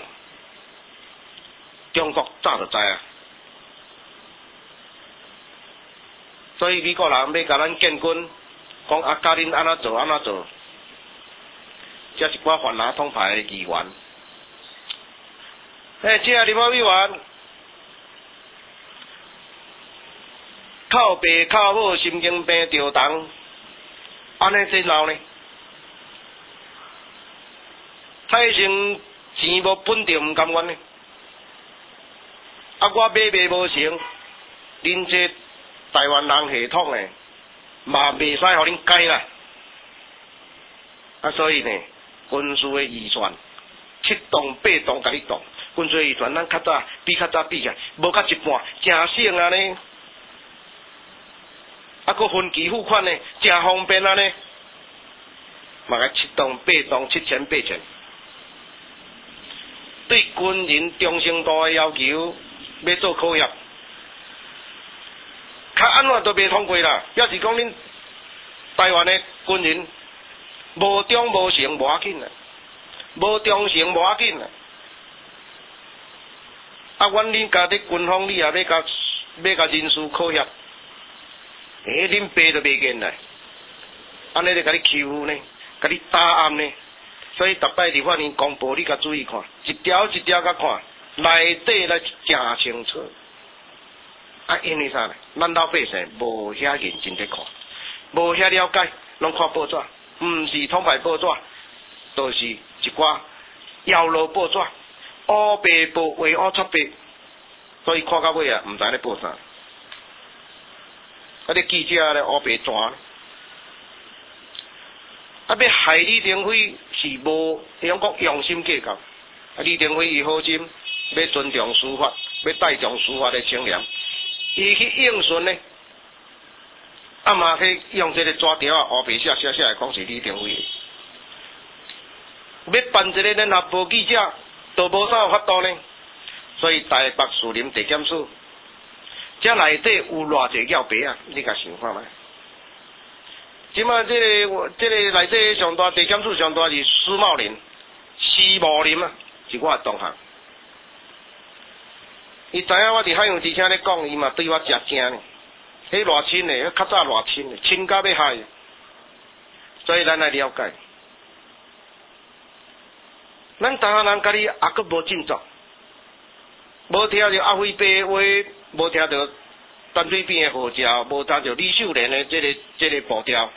中国早就知啊。所以美国人要甲咱建军，讲啊，教恁安怎做安怎做，这一寡泛蓝统派的议员。诶，这立法委员靠爸靠母，心经病着重，安尼真闹呢？太成钱无本着毋甘愿呢？啊，我买卖无成，恁这台湾人系统诶，嘛袂使互恁改啦。啊，所以呢，军事诶预算七栋八栋甲你动，军事预算咱较早比较早比起来，无甲一半，诚省啊呢。啊，佫分期付款呢，诚方便啊呢。嘛个七栋八栋七千八千，对军人忠诚度诶要求，要做考验。较安怎都袂通过啦。要是讲恁台湾的军人无忠无诚无要紧啦，无忠诚无要紧啦。啊，阮恁家己军方，你也要甲要甲人事考验，诶，恁爸都袂见啦，安尼就甲你欺负呢，甲你打暗呢。所以逐摆立法院公布，你甲注意看，一条一条甲看，内底来诚清楚。啊，因为啥呢？咱老百姓无遐认真在看，无遐了解，拢看报纸，毋是统派报纸，都、就是一寡妖路报纸，乌白报为乌出白，所以看到尾啊，毋知咧报啥。啊，啲记者咧乌白转，啊，要害李登辉是无，用讲用心计较。啊，李登辉伊好心要尊重司法，要戴重司法的清廉。伊去应顺呢， 啊嘛去用这个纸条啊，黑白写写写来讲是李登辉的。要办一个联合报记者，都无啥法度呢。所以台北士林地检署，这内底有偌济尿白啊？你甲想看觅。即马这个这个内底上大地检署上大是施茂林、施茂林啊，是我的同学。伊知影我伫海洋之声咧讲，伊嘛对我真正呢。迄偌亲的，迄较早偌亲的，亲到要害。所以咱来了解，咱台湾人家己也阁无振作，无听着阿辉爸话，无听着淡水边的号召，无听着李秀莲的这个这个步调，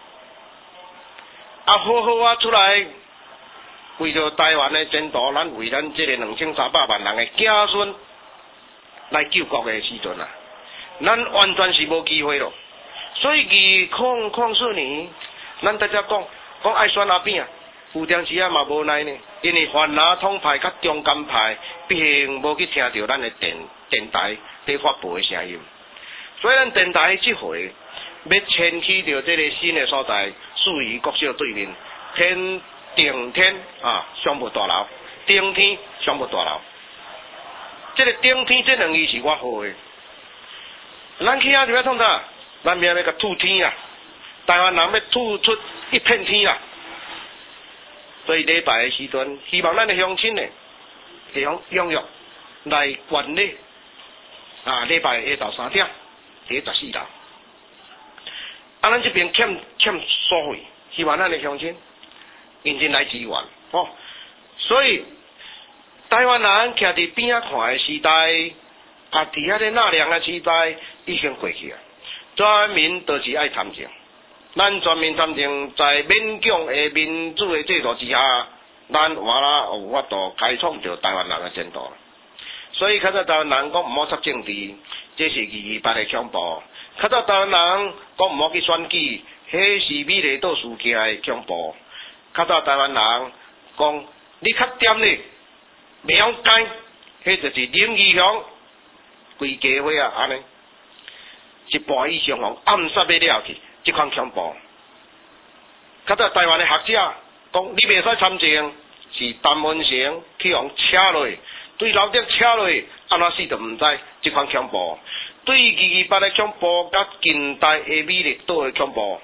啊好好啊出来，为着台湾的前途，咱为咱这个两千三百万人的子孙来救国的时阵啊，咱完全是无机会咯。所以二零零四年，咱大家讲讲爱选阿扁啊，有当时啊嘛无奈呢，因为泛拿统派甲中间派并无去听到咱的电电台伫发布的声音，所以咱电台即回要迁去到这个新的所在，属于国小对面天顶天啊商务大楼，顶天商务大楼。这个顶天这两字是我好的，咱去遐就要创啥？咱明要甲吐天啊！台湾人要吐出一片天啊！所以礼拜的时阵，希望咱的乡亲呢，会用踊跃来管理啊！礼拜下昼三点，第十四楼。啊，咱这边欠欠所费，希望咱的乡亲认真来支援哦。所以台湾人徛伫边仔看的时代，啊，伫遐个纳凉的时代已经过去啊。全民都是爱参政，咱全民参政在勉强的民主的制度之下，咱完啦有法度开创着台湾人的前途。所以较早台湾人讲毋好插政治，这是二二八的恐怖；较早台湾人讲毋好去选举，迄是美丽岛事件的恐怖；较早台湾人讲你较点咧，袂晓改，迄就是林义雄规家伙啊安尼。一半以上互暗杀要了去，即款恐怖。较早台湾的学者讲，你袂使参政，是陈文成去互车落，对老爹车落，安怎死都毋知，即款恐怖。对二二八的恐怖，甲近代的美丽岛的恐怖，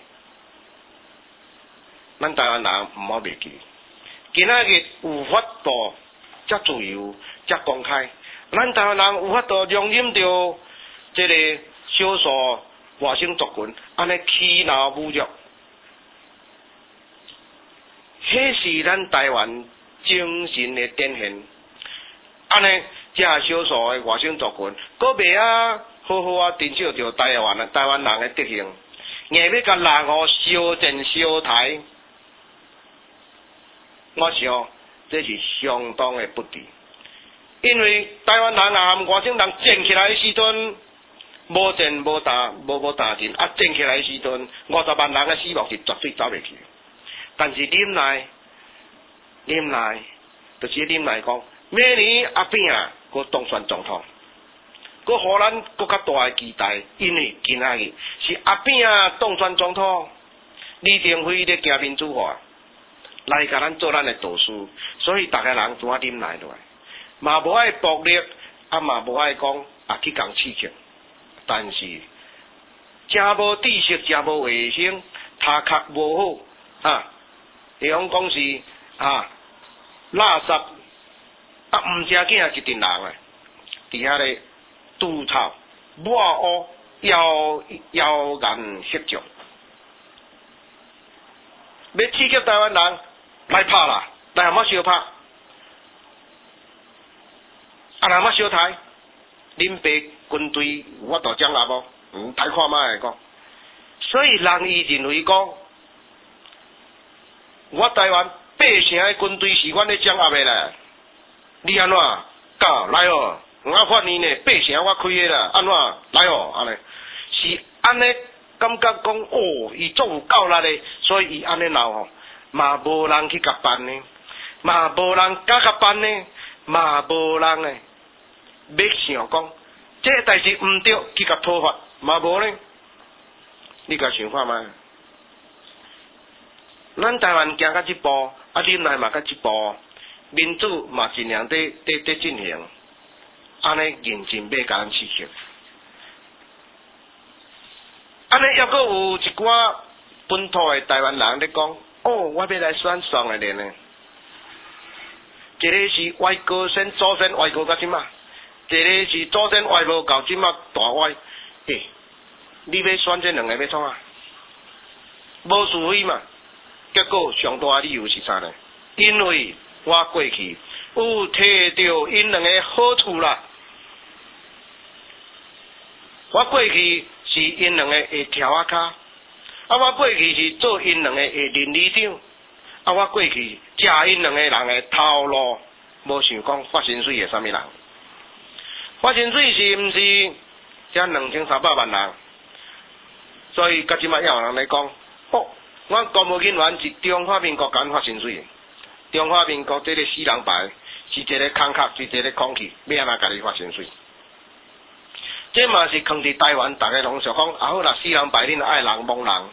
咱台湾人毋好袂记。今仔日有法度，遮自由，遮公开，咱台湾人有法度容忍着这个少数外省族群安尼欺闹侮辱，迄是咱台湾精神的展现。安尼，这少数的外省族群，佫袂啊好好啊珍惜着台湾的台湾人的德行，硬要甲人互烧钱烧台，我想这是相当的不智。因为台湾人啊和外省人战起来的时阵，无战无打，无无打阵，啊战起来的时阵，五十万人的死亡是绝对走袂去。但是忍耐，忍耐，就是忍耐讲，明年阿扁啊，佮当选总统，佮互咱更较大的期待，因为今仔日是阿扁啊当选总统，李登辉咧行民主化，来甲咱做咱的导师，所以大家人怎啊忍耐落来，嘛无爱暴力，啊嘛无爱讲啊去讲刺激。但是，真无知识，真无卫生，头壳无好，啊，会讲讲是啊，垃圾，啊，毋正经一群人啊，伫遐咧吐槽、抹污、妖妖言惑众，要刺激台湾人来拍啦，来阿妈相拍，啊，阿妈相台。恁爸军队有法度掌握无？嗯，睇看卖讲。所以人伊认为讲，我台湾八成的军队是阮咧掌握的啦。你安怎？教来哦，我发现呢，八成我开的啦，安怎？来哦，安尼是安尼感觉讲哦，伊总有够力的，所以伊安尼闹吼，嘛无人去甲办呢，嘛无人敢甲办呢，嘛无人呢。要想讲，这个代志毋对，去甲讨伐，嘛无呢。 你甲想看觅？咱台湾行到即步，啊，恁来嘛到即步，民主嘛尽量伫伫伫进行，安尼认真要甲咱刺激。安尼抑阁有一寡本土的台湾人咧讲，哦，我要来选双的连呢。一个是歪高先祖先歪高到即马，一个是祖先歪无到即马大歪。嘿，你要选这两个要创啊？无是非嘛。结果上大理由是啥呢？因为我过去有摕到因两个好处啦。我过去是因两个会跳啊骹，啊我过去是做因两个会邻里长，啊我过去食因两个人的头路，无想讲发薪水的啥物人。发薪水是毋是才两千三百万人？所以甲即摆也有人来讲，哦。我国务人员是中华民国间发薪水，中华民国这个死人牌是一个空壳，是一个空气，要安怎家己发薪水？这嘛是坑伫台湾，大家拢想讲，啊好啦，死人牌恁爱人蒙人，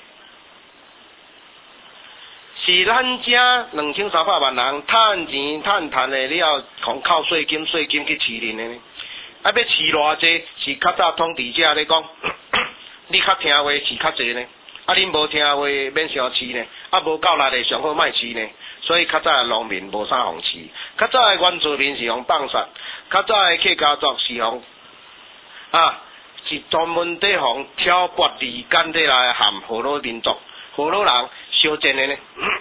是咱遮两千三百万人趁钱趁趁的了，从靠税金税金去饲恁的呢？啊要饲偌济？是较早统治者咧讲，你较听话饲较济呢？啊，恁无听话免伤饲呢，啊无够力的上好莫饲呢。所以较早的农民无啥互饲，较早的原住民是用放杀，较早的客家族是用啊，是专门伫互挑拨离间伫来含河洛民族、河洛人相争的呢。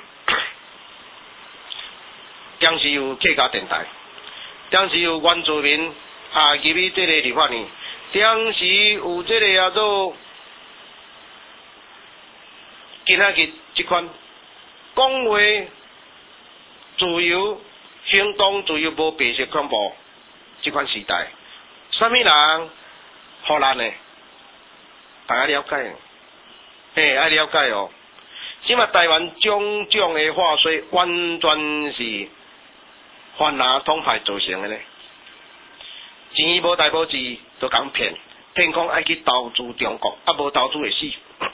当时有客家电台，当时有原住民啊入去这个立法院，当时有这个叫做。今仔日即款讲话自由、行动自由无白色恐怖，即款时代，啥物人互咱呢？大家了解，嘿，爱了解哦。即嘛台湾种种的话说，完全是泛蓝统派造成的呢。钱无代无志，都讲骗，骗讲爱去投资中国，啊无投资会死。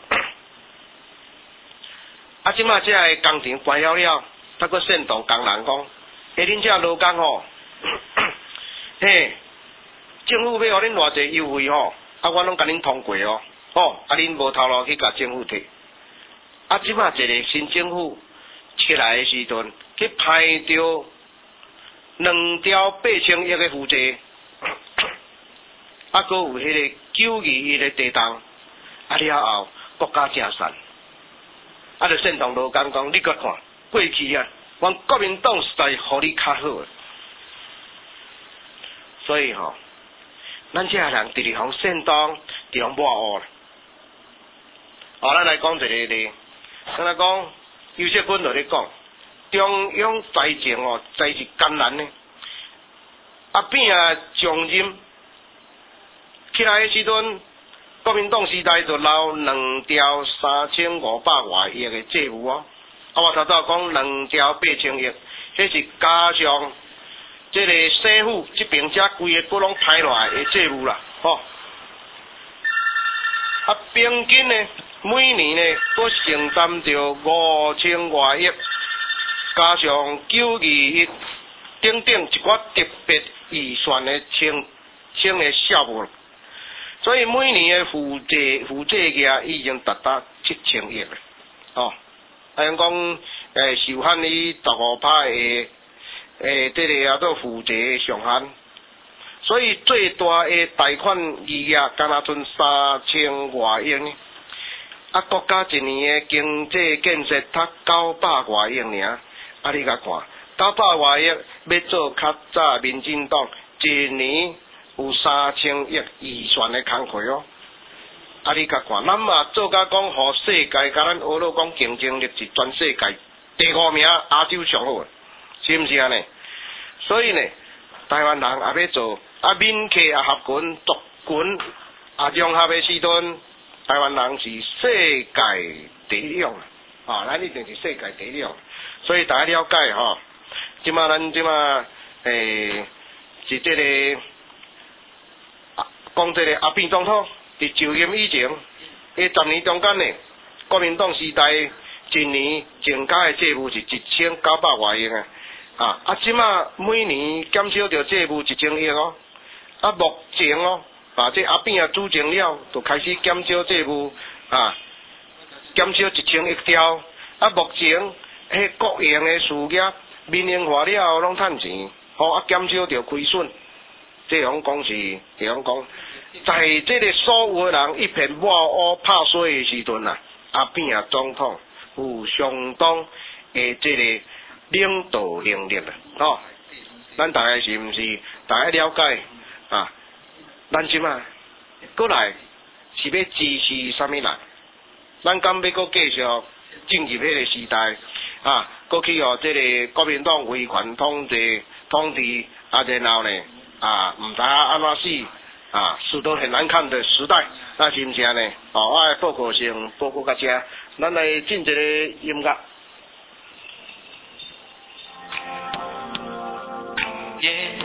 啊！即马即个工程关了了，他佫煽动工人讲，诶，恁遮劳工吼，嘿，政府要互恁偌济优惠吼，啊，我拢甲恁通过哦，吼，啊，恁无头路去甲政府摕。啊，即马一个新政府起来诶时阵，去派着两条八千亿诶负债，啊，佫有迄个九二亿诶地动，啊了后国家正善。啊！就煽动劳工讲，你搁看过去啊，阮国民党实在互你较好，所以吼，咱遮人直直互煽动，直互抹黑啦。哦，咱来讲一个例，咱来讲，邱锡坤就咧讲，中央财政哦，真是艰难呢。啊，变啊上任起来诶时阵。国民党时代就留两条三千五百外亿的债务哦，啊我头早讲两条八千亿，迄是加上这个政府这边遮规个都拢派落来的债务啦，吼、哦。啊，平均呢，每年呢，都承担着五千外亿，加上九二亿等等一寡特别预算的清清的项目。所以每年的负债负债额已经达到七千亿了，哦，啊，像讲诶受限于十五趴的诶，这个叫做负债上限，所以最大的贷款余额敢若剩三千外亿呢，啊，国家一年的经济建设才九百外亿尔，啊，你甲看九百外亿要做较早民进党一年。有三千亿预算的工课哦，啊！你甲看，咱嘛做甲讲，互世界甲咱俄罗讲竞争力是全世界第五名，亚洲上好，是毋是安尼？所以呢，台湾人也要做，啊，民客也合群，族群啊融合的时阵，台湾人是世界第一样啊！咱一定是世界第一样，所以大家了解吼，即马咱即马诶是这个。讲这个阿扁总统伫就任以前， 诶，十年中间呢，国民党时代一年增加诶债务是一千九百外亿啊，啊，啊，即马每年减少着债务一千亿哦，啊，目前哦，啊，这阿扁啊主政了，就开始减少债务啊，减少一千亿条，啊，目前迄国营诶事业民营化了后，拢趁钱，吼、啊，减少着亏损，这样讲是，这样讲。在这个所有人一片抹黑拍水的时阵啊，阿扁啊总统有相当的这个领导能力啊，吼，咱大家是毋是大家了解啊？咱即马过来是要支持啥物人？咱敢要搁继续进入迄个时代啊？过去哦，这个国民党威权统治统治啊，然后呢啊，毋知影安怎死。啊，死得很难看的时代，那是毋是安尼？哦，我的报告先报告到这，咱来进一个音乐。Yeah.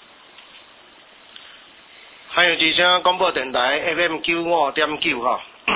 欢迎之声广播电台 F M 九五点九 吼，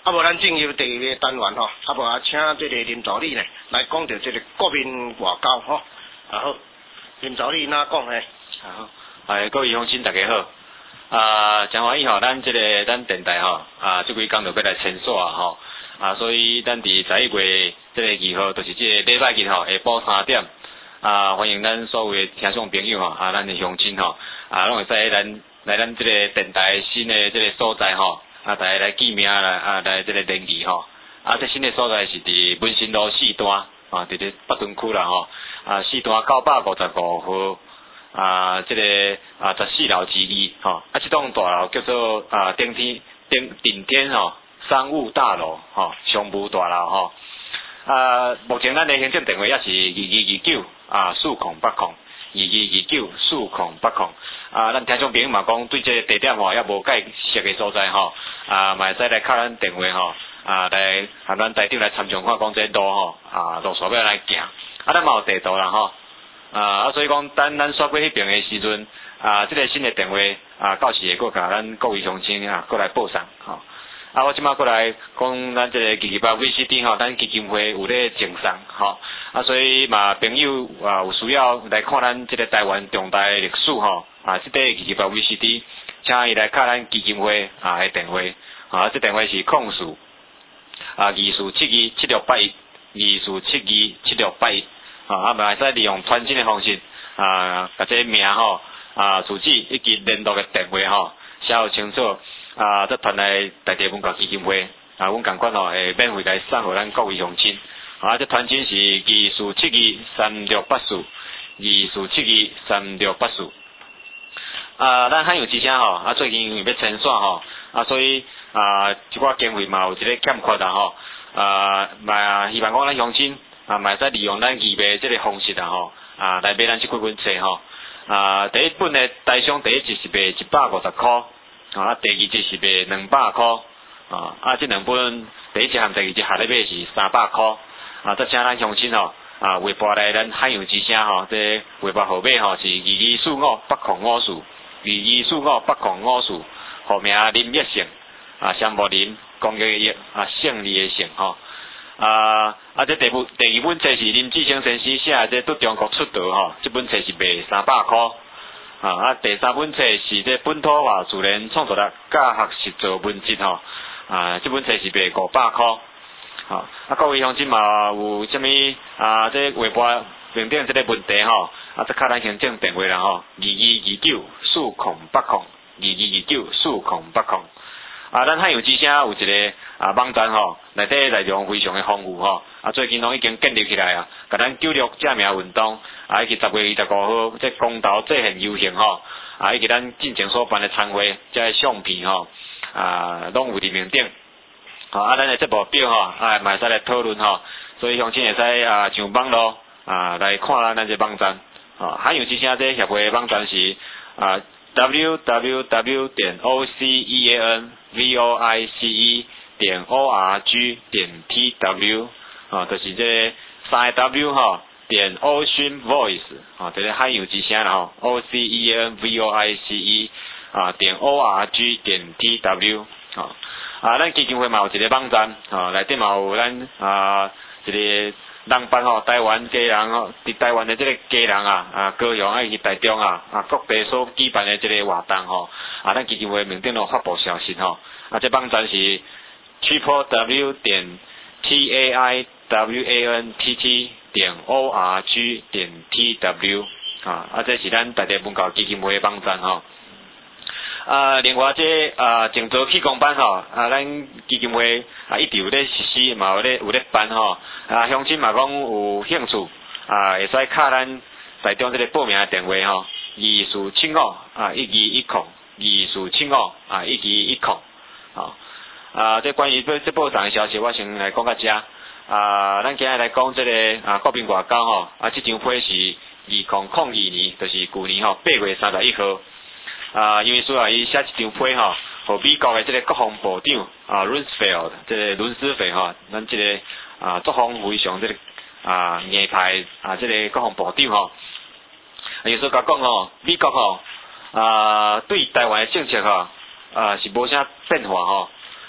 啊无咱进入第二个单元吼，啊无啊请这个林助理呢来讲到这个国民外交吼。啊好，林助理哪讲呢？ 好，哎，各位乡亲大家好。啊，真欢喜吼，咱这个咱电台吼，啊，这几工就要来签锁啊吼，啊，所以咱伫十一月这个二号，就是这个礼拜日吼，下晡三点，啊，欢迎咱所有的听众朋友吼，啊，咱的乡亲吼，啊，拢会使咱来咱这个电台新的这个所在吼，啊，大家来见面来啊来这个联谊吼，啊，这新的所在是伫文心路四段，啊，伫咧北屯区啦吼，啊，四段九百五十五号。啊，这个啊十四楼之二，吼，啊，这栋大楼叫做啊顶天顶顶天吼商务大楼，吼，商务大楼吼。啊，目前咱的行政电话也是二二二九啊四空八空，二二二九四空八空。啊，咱听众朋友嘛讲对这个地点吼也无解熟的所在吼，啊，嘛会使来敲咱电话吼，啊来和咱台长来参详看讲这路吼，啊路线要来行，啊咱嘛有地图啦吼。啊，啊，所以讲，等咱刷过迄边的时阵，啊，这个新的电话啊，到时会过甲咱各位乡亲啊，过来报上，吼、哦。啊，我即马过来讲，咱这个基基巴 V C D 吼，咱基金会有咧赠送，吼、哦。啊，所以嘛，朋友啊有需要来看咱这个台湾重大的历史吼，啊，这个基基巴 V C D， 请伊来敲咱基金会啊的电话，啊，这电话是控诉啊，二四七二七六八一，二四七二七六八一。啊，啊，嘛会使利用传真的方式，啊，把这名吼，啊，住址以及联络的电话吼，写好清楚，啊，再传来大地文教基金会，啊，阮共款吼会免费来送互咱各位乡亲，啊，这传真是二四七二三六八四，二四七二三六八四，啊，咱汉有之声吼，啊，最近因为要清线吼，啊，所以啊，一寡经费嘛有一个欠缺啦吼，啊，嘛希望讲咱乡亲。啊，嘛会使利用咱义卖这个方式啊吼，啊来买咱这几本册吼，啊第一本的台商第一集是卖一百五十块，啊第二集是卖两百块，啊啊这两本第一集和第二集下咧买是三百块，啊再请咱乡亲吼，啊微博来咱海洋之声吼，这微博号码吼是二二四五八空五四，二二四五八空五四，号名林业胜，啊项目林工业业啊胜利的胜吼。啊啊！这第部第二本册是林志升先生写的，这伫中国出道吼，这本册是卖三百块。啊啊！第三本册是这本土化自然创作力教学实作文集吼，啊，这本册是卖五百块。啊啊！各位乡亲嘛，有啥物啊？这微博面顶这个问题吼，啊，再敲咱行政电话啦吼，二二二九四空八空，二二二九四空八空。啊，咱汉有之声有一个啊网站吼，内底内容非常的丰富吼。啊，最近拢已经建立起来啊，甲咱九六正名运动，啊，以及十月二十五号这公投制宪游行吼，啊，以及咱进前所办的参会，这相片吼，啊，拢有伫面顶。吼、啊，咱的节目表吼，啊，嘛会使来讨论吼，所以乡亲会使啊上网络啊来看咱这网站。啊，汉有之声这协会的网站是啊。w w w 点 o c e a n v o i c e 点 o r g 点 t w 啊，就是这三个 w 哈点 Ocean Voice 啊，这个汉语之声啦吼 ，o c e a n v o i c e 啊点 o r g 点 t w 啊，啊，咱基金会嘛有一个网站啊，内底嘛有咱啊一个人办吼，台湾家人吼，伫台湾的这个家人啊，啊高雄啊以及台中啊，啊各地所举办的这个活动吼，啊咱基金会面顶都发布消息吼，啊这网站是 triple w 点 t a i w a n t t 点 o r g 点 t w 啊，啊这是咱台地文教基金会的网站吼。啊，另外这啊，静坐气功班吼，啊，咱基金会啊一直有咧实施，嘛有咧有咧办吼，啊，乡亲嘛讲有兴趣，啊，会使敲咱台中这个报名的电话吼，二四七五啊一二一空，二四七五啊一二一空，吼，啊，这关于这这报上的消息，我先来讲到这，啊，咱今日来讲这个啊国民外交吼，啊，这张批是二零零二年，就是去年吼八月三十一号。啊，因为说啊，伊写一张批吼，互美国的这个国防部长啊 ，Rumsfeld， 这个伦斯菲吼，咱这个啊作风非常这个啊硬派啊，这个国防部长吼，伊说甲讲吼，美国吼啊对台湾的政策吼啊是无啥变化吼，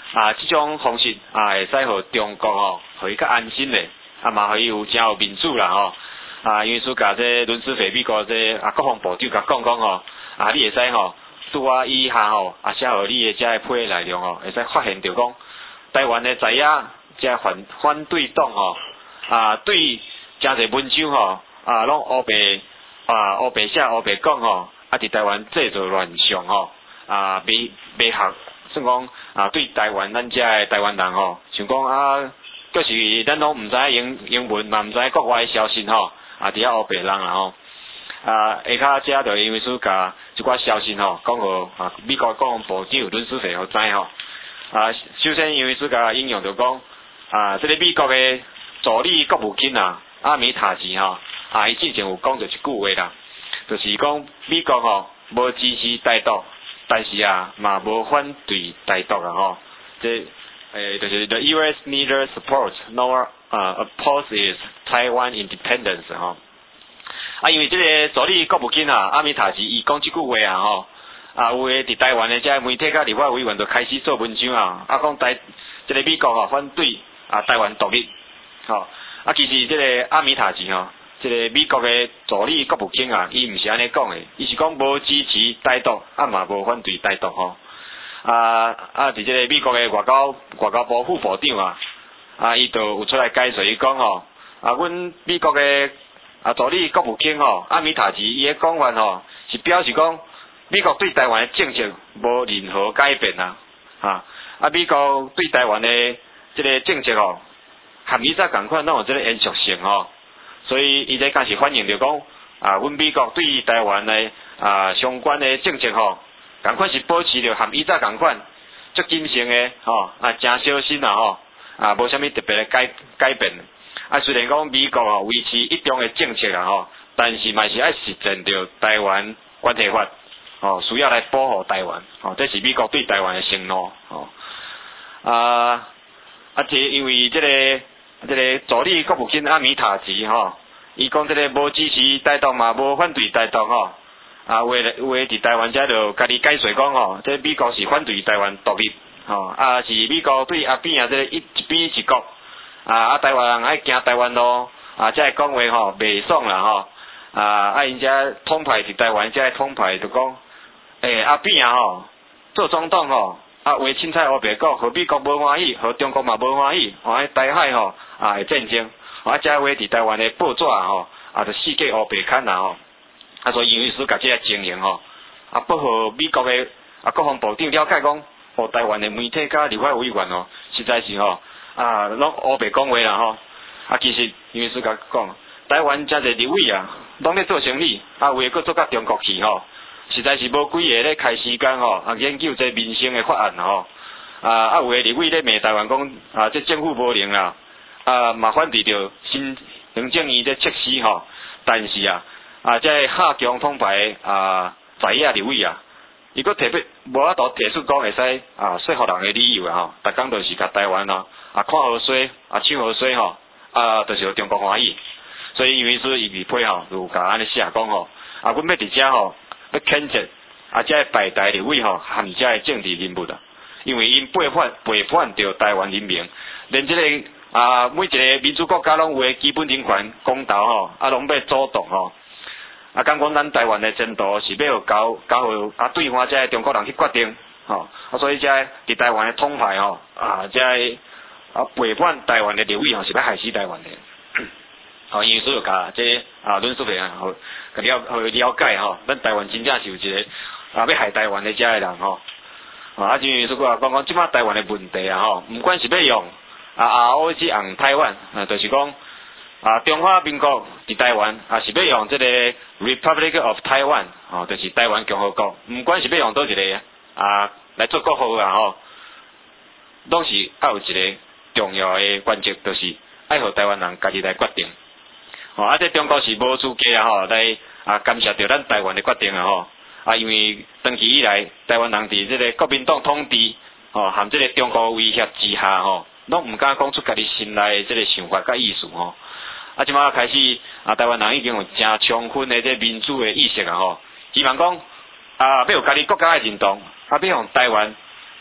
啊，即种方式啊，会使互中国吼，互伊较安心咧，啊嘛，互伊有真有民主啦吼。啊，因为说甲这伦斯菲美国这啊国防部长甲讲讲吼，啊你会使吼，拄啊以下吼，啊写互你的遮个批内容吼，会使发现着讲，台湾的在野遮反反对党吼，啊对真侪文章吼，啊拢乌白啊乌白写乌白讲吼，啊伫台湾制造乱象吼，啊未未合，算讲啊对台湾咱遮个台湾人吼，想讲啊，就是咱拢毋知英英文嘛，毋知国外的消息吼。啊，伫遐乌白人啦吼，啊，下骹遮就因为说甲一寡消息吼，讲互啊美国国防部长伦斯菲互知吼，啊，首先因为说甲引用着讲，啊，这个美国的助理国务卿啊，阿米塔吉吼，啊，伊之前有讲着一句话啦，就是讲美国吼无支持台独，但是啊嘛无反对台独啦吼，这诶就是 the U S neither supports nor Uh, opposes Taiwan independence 吼，啊，因为这个助理国务卿啊，阿米塔吉伊讲这句话啊吼，啊，有诶伫台湾诶遮媒体甲立法委员就开始做文章啊，啊讲台这个美国吼反对啊台湾独立，吼，啊其实这个阿米塔吉吼，这个美国诶助理国务卿啊，伊毋是安尼讲诶，伊是讲无支持台独，啊嘛无反对台独吼，啊啊伫这个美国诶外交外交部副部长啊。啊，伊就有出来解释，伊讲吼，啊，阮美国的啊助理国务卿吼，阿米塔吉伊的讲法吼，是表示讲美国对台湾的政策无任何改变啊，啊，啊，美国对台湾的这个政策吼，含以前共款拢有这个延续性吼，所以伊在开始反映着讲，啊，阮美国对台湾的啊相关的政策吼，共款是保持着含以前共款足谨慎的吼，啊，真小心啊吼。啊，无啥物特别的改改变。啊，虽然讲美国吼维持一中的政策啦吼，但是嘛是爱实践着台湾关系法，吼、哦、需要来保护台湾，吼、哦、这是美国对台湾的承诺，吼、哦、啊啊这因为这个这个助理国务卿阿米塔吉吼，伊讲这个无支持台独嘛，无反对台独吼，啊为了为伫台湾遮就家己解释讲吼，这美国是反对台湾独立。吼、哦、啊是美国对阿扁啊，这个一一边一国啊啊台湾人爱行台湾路啊，才会讲话吼袂爽啦吼啊啊因遮统派伫台湾，才会统派就讲诶、欸、阿扁啊吼做总统吼啊话凊彩乌白讲，互美国无欢喜，互中国嘛无欢喜，吼、啊、台海吼啊会战争，吼啊遮话伫台湾的报纸吼啊就世界乌白看啦吼啊，所以因为说甲这个情形吼啊不互美国的啊国防部长了解讲。哦，台湾的媒体甲立法委员哦，实在是吼啊，拢乌白讲话啦吼。啊，其实因为是甲讲，台湾遮侪立委啊，拢咧做生意，啊，有诶佫做甲中国去吼，实在是无几个咧开时间吼，啊，研究这民生诶法案吼。啊啊，有诶立委咧骂台湾讲啊，这政府无能啦，啊，嘛反对着新行政院咧措施吼。但是啊，啊，这下强统派啊，在野立委啊。伊佫特别无法度提出讲会使啊说服人的理由啊吼，逐工就是甲台湾咯啊看好衰啊唱好衰吼啊，就是中国欢喜，所以因为说伊未配吼，就甲安尼写讲吼啊，阮要伫遮吼要谴责啊，遮败台立委吼含遮的政治人物啊，因为因背叛背叛着台湾人民，连即、這個啊每一个民主国家拢有诶基本人权公道吼，啊拢要主动吼。啊，讲讲咱台湾的前途是要交交互啊对方遮中国人去决定，吼、哦，啊所以遮伫台湾的统派吼，啊遮啊背叛台湾的立委吼是要害死台湾的，吼、哦，因为所有甲这啊论述的啊，吼，甲了互了解吼，咱台湾真正是有一个啊要害台湾的遮的人吼，啊，因为说讲讲讲即摆台湾的问题啊吼，毋管是要用啊啊 O C on 台湾啊，就是讲。啊，中华民国伫台湾啊是要用这个 Republic of Taiwan， 哦，就是台湾共和国，毋管是要用倒一个啊来做国号啊吼，拢是要有一个重要的关键，就是爱互台湾人家己来决定。哦，啊，这中国是无资格啊吼来啊干涉着咱台湾的决定啊吼，啊，因为长期以来台湾人伫这个国民党统治，哦，含这个中国威胁之下吼，拢毋敢讲出家己心内的这个想法甲意思吼。啊，即马开始啊，台湾人已经有真充分的这民主的意识啊吼，希望讲啊，要有家己国家的认同，啊，要用台湾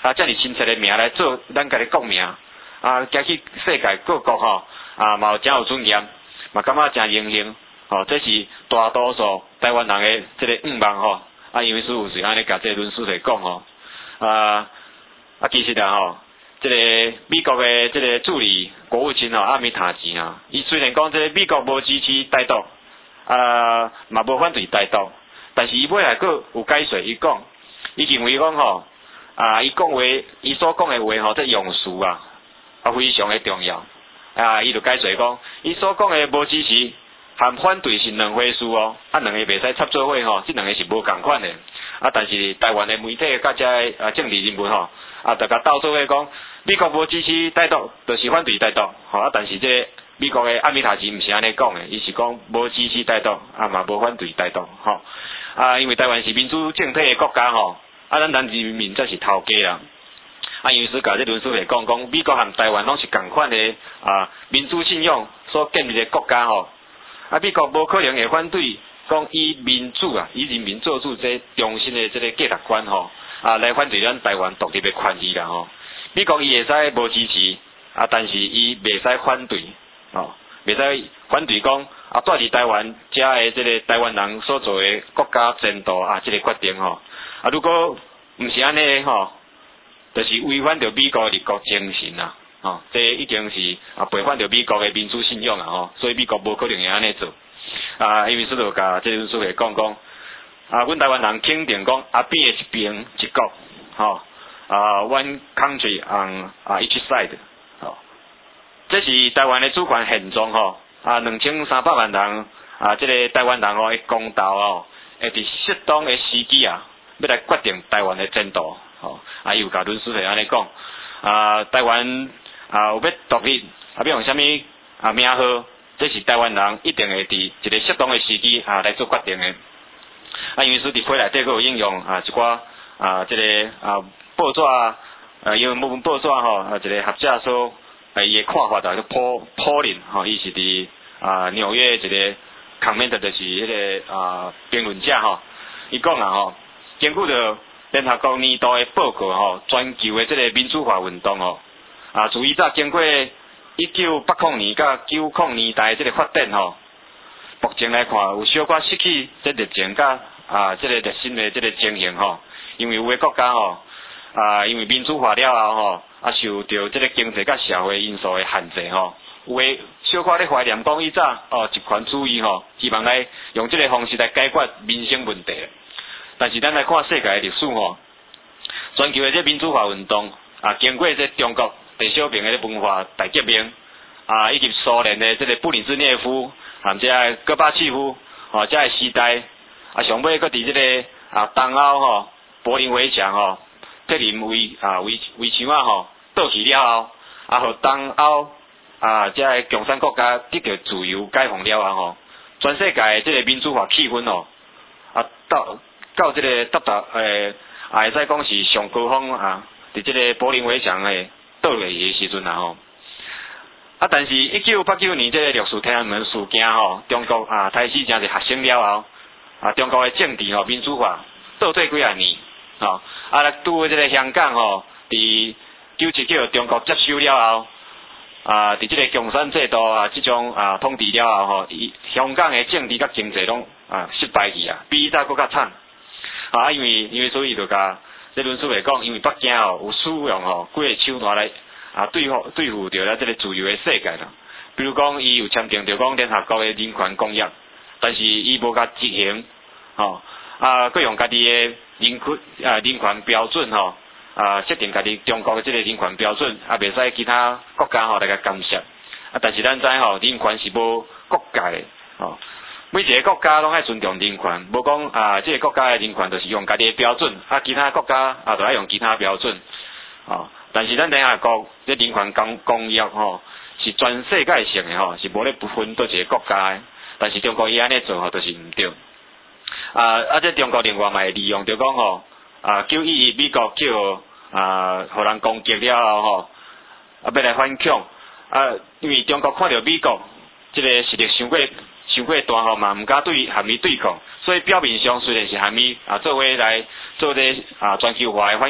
啊遮尔亲切的名来做咱家己国名，啊，行去世界各国吼，啊，嘛有真有尊严，嘛感觉真荣幸，吼、哦，这是大多数台湾人的这个愿望吼，啊，因为师傅是安尼甲这个论师来讲吼，啊，啊，其实啊吼。这个美国的这个助理国务卿吼阿米塔吉啊，伊虽然讲这个美国无支持台独，啊嘛无反对台独，但是伊尾来佫有解说，伊讲，伊认为讲吼，啊伊讲话，伊所讲的话吼，这用词啊，啊非常的重要，啊伊就解说讲，伊所讲的无支持和反对是两回事哦，啊两个袂使插做伙吼，这两个是无共款的，啊但是台湾的媒体甲遮啊政治人物吼，啊大家斗做伙讲。美国无支持台独，就是反对台独，吼啊！但是这美国的阿米塔吉毋是安尼讲的，伊是讲无支持台独，啊嘛无反对台独，吼啊！因为台湾是民主政体的国家，吼啊，咱人民才是头家啦。啊，因为是甲这论述来讲，讲美国和台湾拢是共款的啊民主信仰所建立的国家，吼啊！美国无可能会反对讲以民主啊，以人民做主这中心的这个价值观，吼啊来反对咱台湾独立的权益啦，吼。美国伊会使无支持，啊，但是伊袂使反对，哦，袂使反对讲啊，住伫台湾遮的即个台湾人所做的国家前途啊，即、這個決定吼，啊，如果毋是安尼吼，就是違反着美國立國精神啦，哦，這已經是啊違反着美國的民主信仰啦，吼，所以美國無可能會安尼做，啊，因為說到甲即本書會講講，啊，阮台灣人肯定講啊邊的一邊一國，吼。啊、uh, ，one country on 啊、uh, each side， 哦，這是台灣的主權現狀吼，啊，兩千三百萬人啊，這個台灣人哦，公道哦，會佇適當的時機啊，要來決定台灣的前途，吼，啊，有甲論師會安尼講，啊，台灣啊有要獨立，啊，要用啥物啊名號，這是台灣人一定會佇一個適當的時機啊來做決定的，啊，因為書佇批內底佫有應用啊一寡啊，這個啊。報紙啊，呃，因為部分報紙吼，啊，一個學者說，呃，伊個看法就叫 Paul Polling 吼，伊是佇啊紐約一個 comment 就是迄個啊評論者吼，伊講啦吼，根據着聯合國年度的報告吼，全球的即個民主化運動吼，啊，自以早經過一九八零年甲九零年代即個發展吼，目前來看有小可失去即熱情甲啊即個熱心的即個情形吼，因為有個國家吼。啊，因為民主化了後吼，啊受到即個經濟甲社會因素的限制吼，有誒小可咧懷念講以早哦集權主義吼，希望來用即個方式來解決民生問題。但是咱來看世界的歷史吼，全球的即民主化運動啊，經過即中國鄧小平的文化大革命啊，以及蘇聯的即個布林茲涅夫含即個戈巴契夫吼，即個時代啊，上尾擱佇即個啊東歐吼，柏林圍牆吼。柏林圍啊圍圍牆啊吼倒去了後，啊，互東歐啊，即個共產國家得到自由解放了後吼，全世界即個民主化氣氛吼，啊到到即個達到誒，啊會使講是上高峰啊，佇即個柏林圍牆誒倒落去誒時陣啊吼，啊，但是一九八九年即個六四天安門事件吼，中國啊開始真係發生了後，啊，中國誒政治吼民主化倒退幾啊年，吼。啊，來拄誒即個香港吼，佇九七九中國接收了後，啊，佇即個共產制度啊，即種啊統治了後吼，伊香港誒政治甲經濟攏啊失敗去啊，比以早佫較慘。啊，因為因為所以就甲即論述來講，因為北京吼有使用吼幾個手段來啊對付對付着咱即個自由誒世界啦。比如講，伊有簽訂着講聯合國誒人權公約，但是伊無甲執行，吼啊，佮用家己誒。人權啊，人權標準吼啊，設定家己中國的這個人權標準，啊，袂使其他國家吼來甲干涉。啊，但是咱知吼，人權是無國界的吼，每一個國家攏愛尊重人權，無講啊，這個國家的人權就是用家己的標準，啊，其他國家啊，就愛用其他標準。哦，但是咱聯合國這人權公公約吼，是全世界性的吼，是無咧不分叨一個國家的。但是中國伊安尼做吼，就是毋對。啊！啊！這中國另外嘛會利用着講吼，啊，叫伊美國叫啊，互人攻擊了後吼，啊，要來反恐啊，因為中國看到美國即個實力傷過傷過大吼嘛，毋敢對含伊對抗，所以表面上雖然是含伊啊做伙來做這啊全球化的反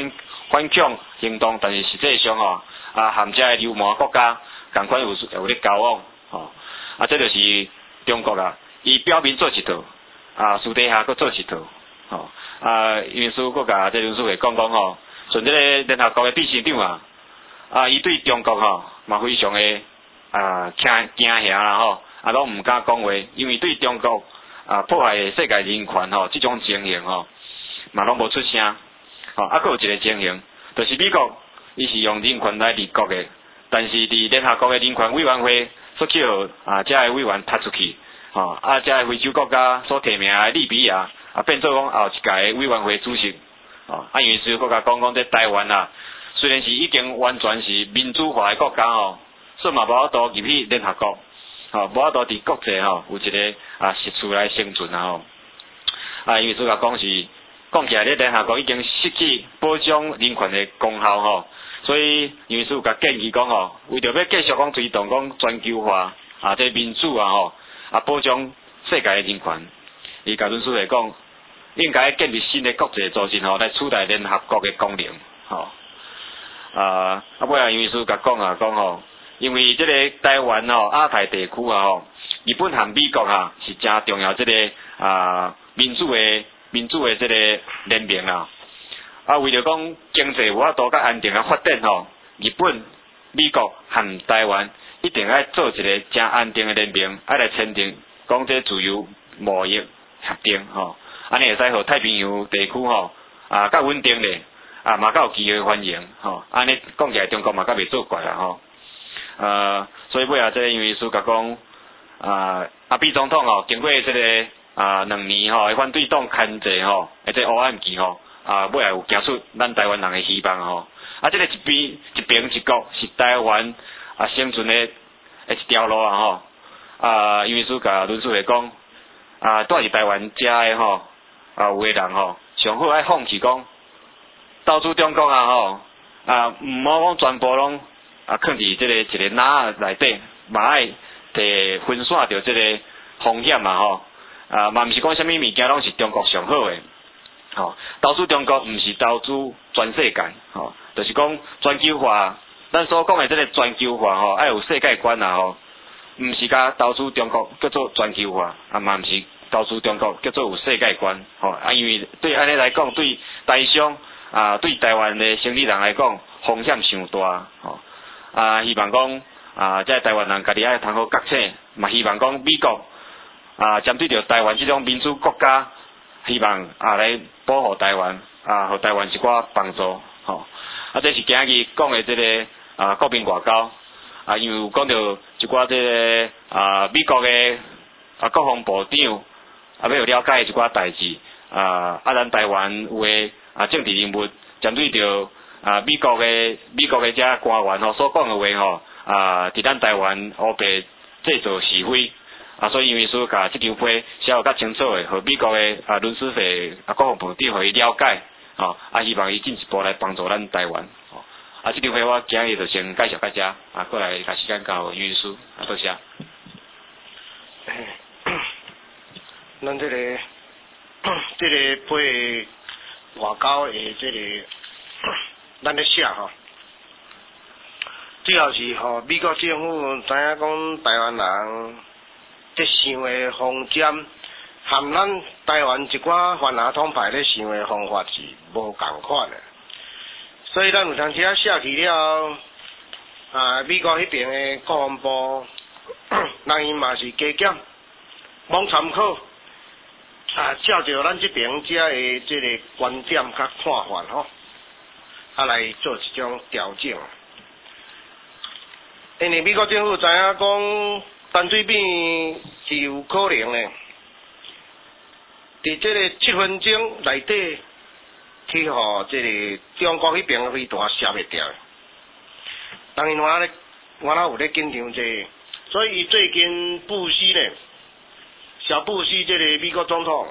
反恐行动，但是实际上吼啊，含遮个流氓国家共款有有咧交往吼，啊，这就是中国啊，伊表面做一套，啊，私底下佫做一套，吼啊，因苏国家这林书记讲讲吼，像这个联合国的秘书长啊，啊，伊对中国吼嘛非常的啊惊惊吓啦吼，啊，拢毋敢讲话，因为对中国啊破坏世界人权吼，这种情形吼，嘛拢无出声。吼，啊，佫有一个情形，就是美国伊是用人权来立国的，但是伫联合国的人权委员会所叫啊，遮个委员踢出去，吼，啊，遮个非洲国家所提名的利比亚啊，变做讲后一届委员会主席，吼，啊，因为所国家讲讲这台湾啊，虽然是已经完全是民主化的国家吼，所以嘛无法度入去联合国，吼，无法度伫国际吼有一个啊实处来生存啊吼，啊，因为所甲讲是。讲起来，咧联合国已经失去保障人权的功效吼，所以因为是有甲建议讲吼，为着要继续讲推动讲全球化啊，这民主啊吼啊保障世界的人权，伊甲论述来讲，应该建立新的国际组织吼来取代联合国的功能吼。啊，啊尾啊因为是甲讲啊讲吼，因为这个台湾吼亚太地区啊吼，日本和美国哈是真重要这个啊民主的。民主的这个联盟啊，啊为了讲经济有法度较安定啊发展吼，日本、美国和台湾一定要做一个真安定的联盟，爱来签订讲这自由贸易协定吼，安尼会使互太平洋地区吼啊较稳定咧，啊嘛较有机会欢迎吼，安尼讲起来中国嘛较袂做怪啦吼，呃，所以尾啊，这个因为苏甲讲啊，阿比总统吼经过这个。啊，两年吼，反对党牵制吼，而且黑暗期吼，啊，尾来有行出咱台湾人的希望吼。啊，这个一边一边一国是台湾啊生存的一条路啊吼。啊，因为苏甲论述来讲，啊，住伫台湾遮的吼，啊，有个人吼，上好爱放弃讲，到处中国啊吼，啊，毋好讲全部拢啊，囥伫这个一个篮内底，嘛爱摕分散着这个风险嘛吼。啊，嘛毋是讲啥物物件拢是中国上好诶，吼、哦，投资中国毋是投资全世界，吼、哦，就是讲全球化，咱所讲诶即个全球化吼，爱有世界观啊吼，毋是甲投资中国叫做全球化，啊嘛毋是投资中国叫做有世界观，吼、哦，啊因为对安尼来讲，对台商啊，对台湾诶生意人来讲，风险伤大，吼、哦，啊希望讲啊，即台湾人家己爱通好觉醒，嘛希望讲美国。啊，针对着台湾这种民主国家，希望啊来保护台湾，啊，互台湾一寡帮助，吼、哦。啊，这是今日讲的这个啊国民外交，啊，因为有讲到一寡这个啊美国的啊国防部长啊要有了解一寡代志，啊啊咱台湾有诶啊政治人物针对着啊美国的美国的遮官员吼所讲的话吼，啊伫咱台湾乌白制造是非。啊，所以因为说甲即张批写有较清楚诶，互美国诶啊伦斯菲啊国防部长互伊了解，吼、哦、啊希望伊进一步来帮助咱台湾，吼、哦、啊即张批我今日就先介绍到遮，啊过来甲时间交于师，啊多谢。 咱这个这个批外交诶，这个咱咧写吼，主要是吼美国政府知影讲台湾人。咧想诶方针，含咱台湾一寡泛亚统派咧想诶方法是无共款诶，所以咱有当时啊写去了，啊美国迄边诶国防部，人伊嘛是加减，罔参考，啊照着咱这边遮诶即个观点甲看法吼，啊来做一种调整。因为美国政府知影讲。淡水变是有可能诶，伫即个七分钟内底去互即个中国迄边飞弹射袂掉。当然我咧我哪有咧紧张这，所以伊最近布希咧，小布希即个美国总统，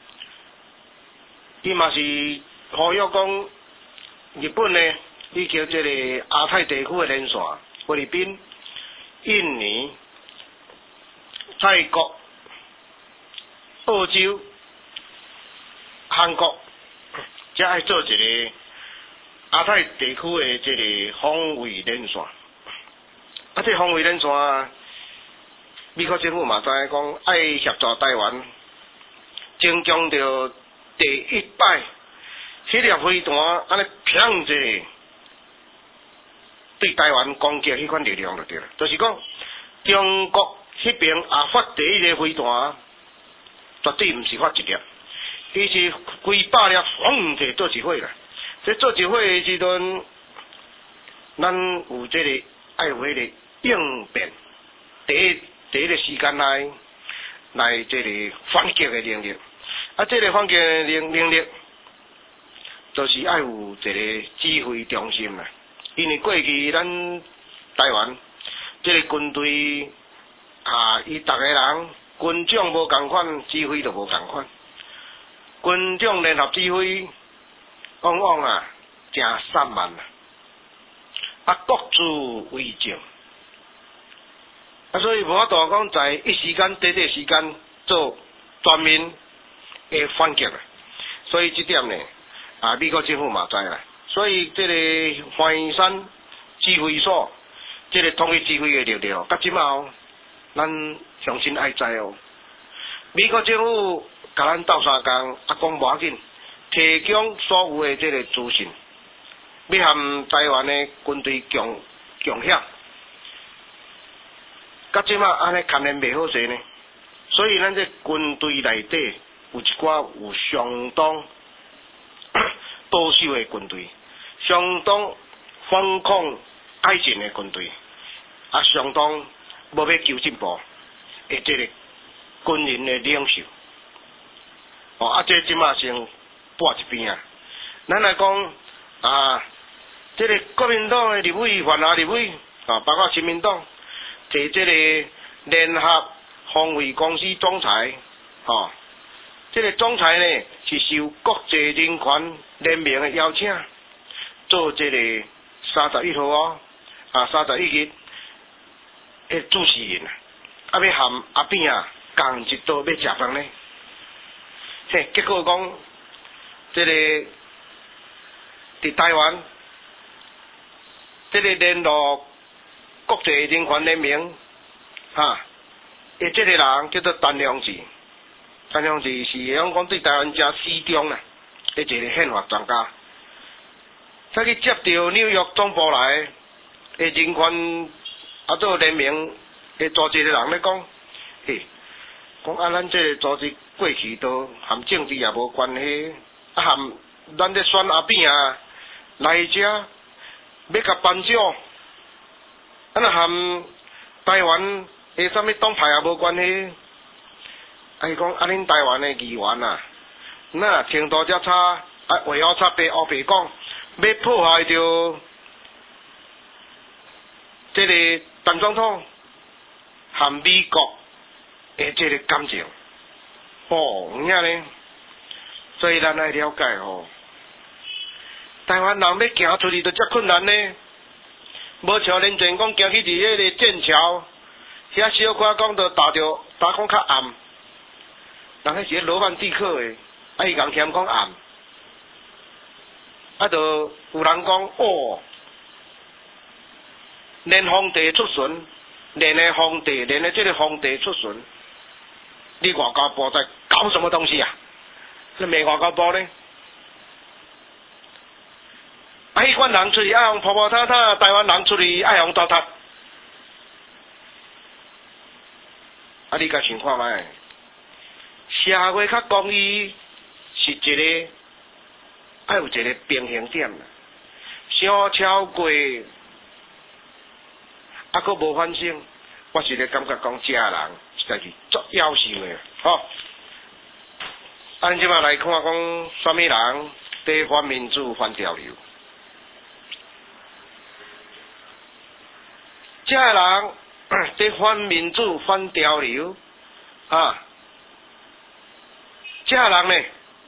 伊嘛是呼吁讲日本咧，以及即个亚太地区诶连线，菲律宾、印尼。泰国、澳洲、韩国，才爱做一个亚太地区的这个防卫连线，啊，这防卫连线，美国政府嘛知影讲爱协助台湾，增强着第一摆迄粒飞弹安尼砰一下，对台湾攻击迄款力量就对了，就是讲中国迄边也发第一个飞弹，绝对毋是发一粒，伊是几百粒轰者做一伙啦。这做一伙的时阵，咱有这个爱有迄个应变，第一第一个时间来来这个反击的能力，啊，这个反击的能能力，就是爱有一个指挥中心啦。因为过去咱台湾这个军队啊，伊逐个人军长无共款，指挥就无共款，军长联合指挥。往往啊，真散漫啊，啊各自为政，啊所以无法度讲在一时间、短短时间做全面的反击啊。所以这点呢，啊美国政府嘛知啦，所以这个华云山指挥所，这个统一指挥的力量，到即嘛，咱相信爱知哦。美国政府甲咱斗相共，啊讲无要紧。提供所有的这个资讯，要和台湾的军队共共享，到即马安尼牵连袂好势呢。所以咱这军队内底有一寡有相当保守的军队，相当反抗改进的军队，啊，相当无要求进步的这个军人的领袖。哦，啊，这即马先。拨一边啊！咱来讲啊，这个国民党的立委、泛亚立委啊，包括亲民党，在这个联合防卫公司总裁，哦，这个总裁呢是受国际人权联盟的邀请，做这个三十一号哦，啊三十一日的主持人啊，啊要含阿扁啊共一道要食饭呢，嘿，结果讲。这个伫台湾，这个联络国际人权联盟，哈，诶，这个人叫做陈良志，陈良志是会讲对台湾真始终啦，诶，一个宪法专家。再去接到纽约总部来诶人权啊，做联盟诶组织诶人咧讲，嘿，讲啊，咱这个组织过去都含政治也无关系。啊，含咱咧选阿扁啊来遮要甲颁奖，啊那含台湾诶啥物党派也无关系。啊，伊讲啊，恁台湾诶议员啊，那程度遮差，啊为何差白黑白讲，要破坏着这个陈总统含美国诶这个感情，哦，有影呢。所以咱爱了解吼，台湾人要行出去就遮困难呢。无像连前讲行去伫迄个剑桥，遐小可讲着打着打讲较暗，人迄是罗曼蒂克的，啊伊共嫌讲暗，啊着有人讲哦，连皇帝出巡，连个皇帝，连个这个皇帝出巡，你外交部在搞什么东西啊？那美外交部呢？啊，迄款人出去爱互婆婆塔塔，台湾人出去爱互糟蹋。啊，你甲想看觅，社会较公义是一个爱有一个平衡点啦。伤超过，啊，佫无反省，我是咧感觉讲这人实在是足夭寿的，吼。咱即摆来看讲，什么人在反民主、反潮流？这个人在反民主、反潮流啊！这个人呢，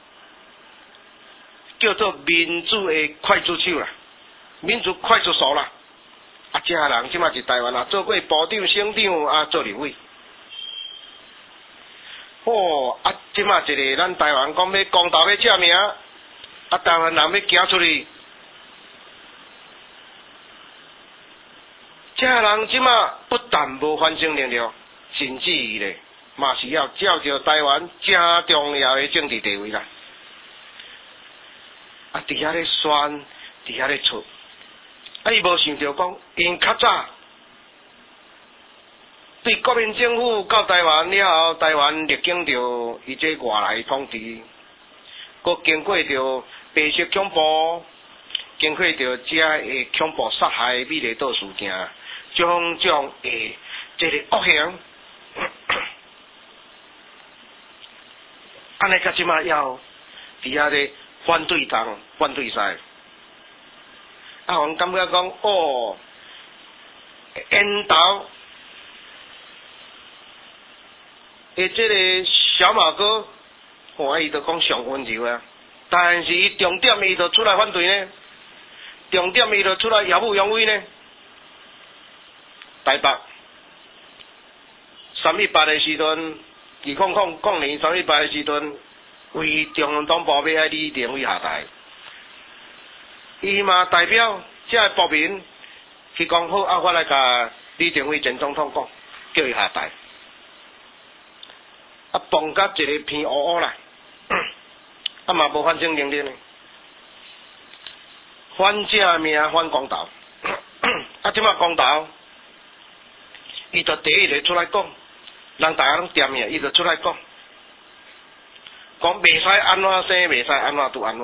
叫做民主的刽子手啦，民主刽子手啦。啊，这个人即摆是台湾啊，做过部长、省长啊，做立委。哦，啊，即马一个咱台湾讲要公道要正名，啊，台湾人要行出去， 这人即马不但无反省能力，甚至于咧，嘛是要照着台湾正重要的政治地位啦。啊，伫遐咧选，伫遐咧出，啊，伊无想着讲，因较早对国民政府到台湾了后，台湾历经着伊这外来统治，佮经过着白色恐怖，经过着这个恐怖杀害美丽岛事件，种种的这个恶行，安尼甲即马要伫遐咧反对党、反对赛，啊，阮感觉讲哦，烟头。诶，这个小马哥，我伊就讲上温柔啊，但是伊重点伊就出来反对呢，重点伊就出来耀武扬威呢。台北三一八的时阵，二空空共年三一八的时阵，为中央党部要爱李登辉下台，伊嘛代表这个国民去讲好，啊，我来甲李登辉前总统讲，叫伊下台。啊，放甲一个偏乌乌啦，啊嘛无反省能力呢，反正命反公道，啊即马公道，伊就第一个出来讲，人大家拢掂呀，伊就出来讲，讲袂使安怎生，袂使安怎拄安怎，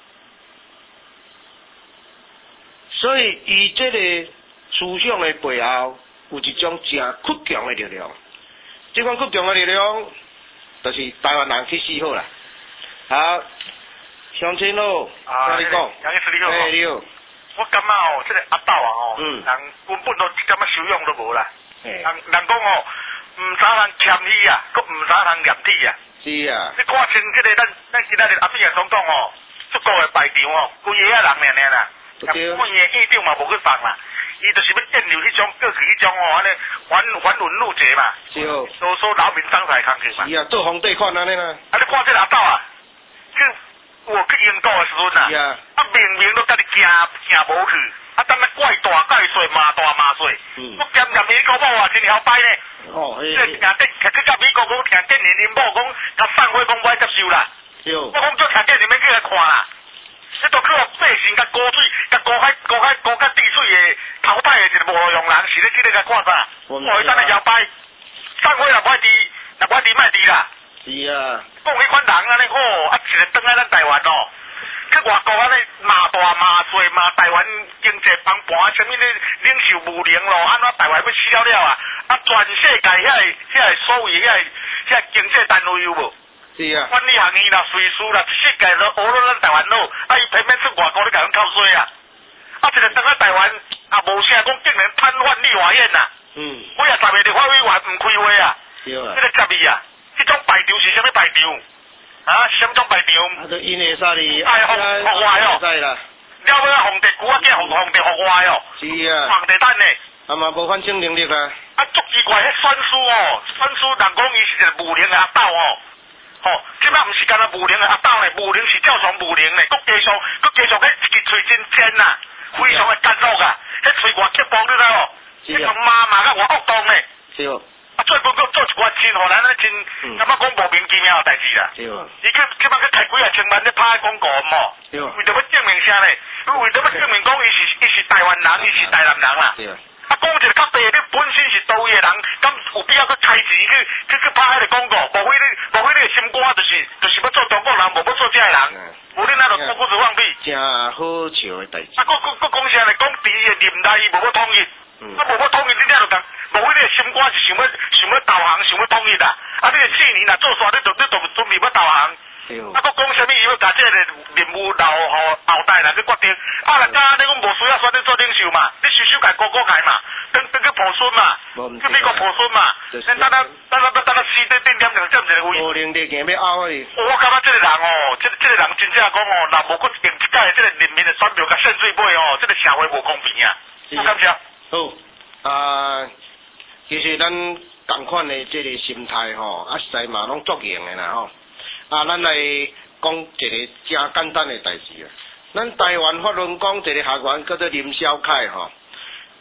所以伊这个思想的背后有一种真倔强的力量，这款倔强的力量。就是台湾人去死好啦，好，乡亲咯， 啊， 你讲， 杨医师你好， 哎你好， 我感觉哦，这个阿斗啊吼， 嗯， 人根本都一点仔修养都无啦， 人人人讲哦，唔知人谦虚啊，佮唔知人严体啊， 是啊， 你看清这个咱咱今仔日阿扁个总统哦，足够的排场哦，规个啊人尔尔啦， 对， 每个议长嘛无去放啦。伊就是要建立迄种过去迄种哦，安尼反反文路者嘛， 是， 都说劳民伤财工去嘛。 是啊，做皇帝款安尼啦。 啊，你看这个阿斗啊，去我去英国的时阵啊， 啊， 啊明明都甲你行行无去，啊等下怪大怪碎骂大骂碎， 嗯， 我兼兼美国某啊真后摆呢。 哦， 即个听电，去甲美国讲听电影，恁某讲甲散伙讲我接受啦。 是。 我讲做听电影免去来看啦。你都靠百姓甲高水、甲高海、高海、高甲地水的淘汰的一个无路用人，是咧去咧甲看啥？我会等下摇摆，散伙也歹滴，也歹滴卖滴啦。 是啊。 讲迄款人安尼好，啊，一个转来咱台湾哦，去外国安尼骂大骂碎骂台湾经济崩盘，什么咧领袖无能咯，安怎台湾要死了了啊？啊，全世界遐个遐个所谓遐个遐个经济单位有无？ 是啊， 管理行业啦、税收啦，世界都学了咱台湾佬，啊伊偏偏出外国咧甲咱扣税啊！啊一个当啊台湾也无啥讲竟然瘫痪立法院呐！ 嗯， 几啊十个立法委员毋开会啊！ 对啊， 这个十二啊，迄种排场是啥物排场？啊，什么种排场？ 啊，都因会啥哩？ 哎，服服外哦！ 知啦。 了尾啊，皇帝久啊，见皇皇帝服外哦！ 是啊。 皇帝等呢？ 啊嘛无反省能力啊！ 啊，足奇怪，迄选书哦，选书人讲伊是一个无能的阿斗哦。吼，即摆毋是干那无能的阿斗呢，无能是照常无能呢，佮继续，佮继续迄一支喙真尖呐，非常的干肉啊，迄喙外刻薄你知无？迄种麻麻甲外恶当呢。 是哦。 啊，做本佮做一寡真，互咱咧真，感觉讲莫名其妙的代志啦。 是哦。 伊去即摆去开几啊千万咧拍广告嘛。 对。 为着要证明啥呢？为着要证明讲伊是伊是台湾人，伊是台南人啦。 对。 啊，讲一个较白，你本身是倒位的人，敢有必要去开钱去去去拍迄个广告？无非你，无非你的心肝就是就是要做中国人，无要做这个人。无你那就高估放屁。 真好笑的代志。 啊，佮佮佮讲啥呢？讲伫伊的任内伊无要统一，啊无要统一，你那就讲，无非你的心肝是想要想要导航，想要统一啦。啊，你的四年若做煞，你就你就准备要导航。啊，佮讲啥物？伊要甲这个任务留互后代来去决定。啊，人家你讲无需要选你做领袖嘛？你修修改、改改改嘛，等等去抱孙嘛，去美国抱孙嘛。咱等咱等咱等咱死在顶点两点一个位。 无能力行要拗去。 我感觉这个人哦，这这个人真正讲哦，若无去用一届这个人民的选票甲选水买哦，这个社会无公平啊。我感谢。 好，啊，其实咱同款的这个心态吼，啊实在嘛拢作用的啦吼。啊，咱来讲一个真简单的代志啊。咱台湾法律讲一个学员叫做林小凯吼，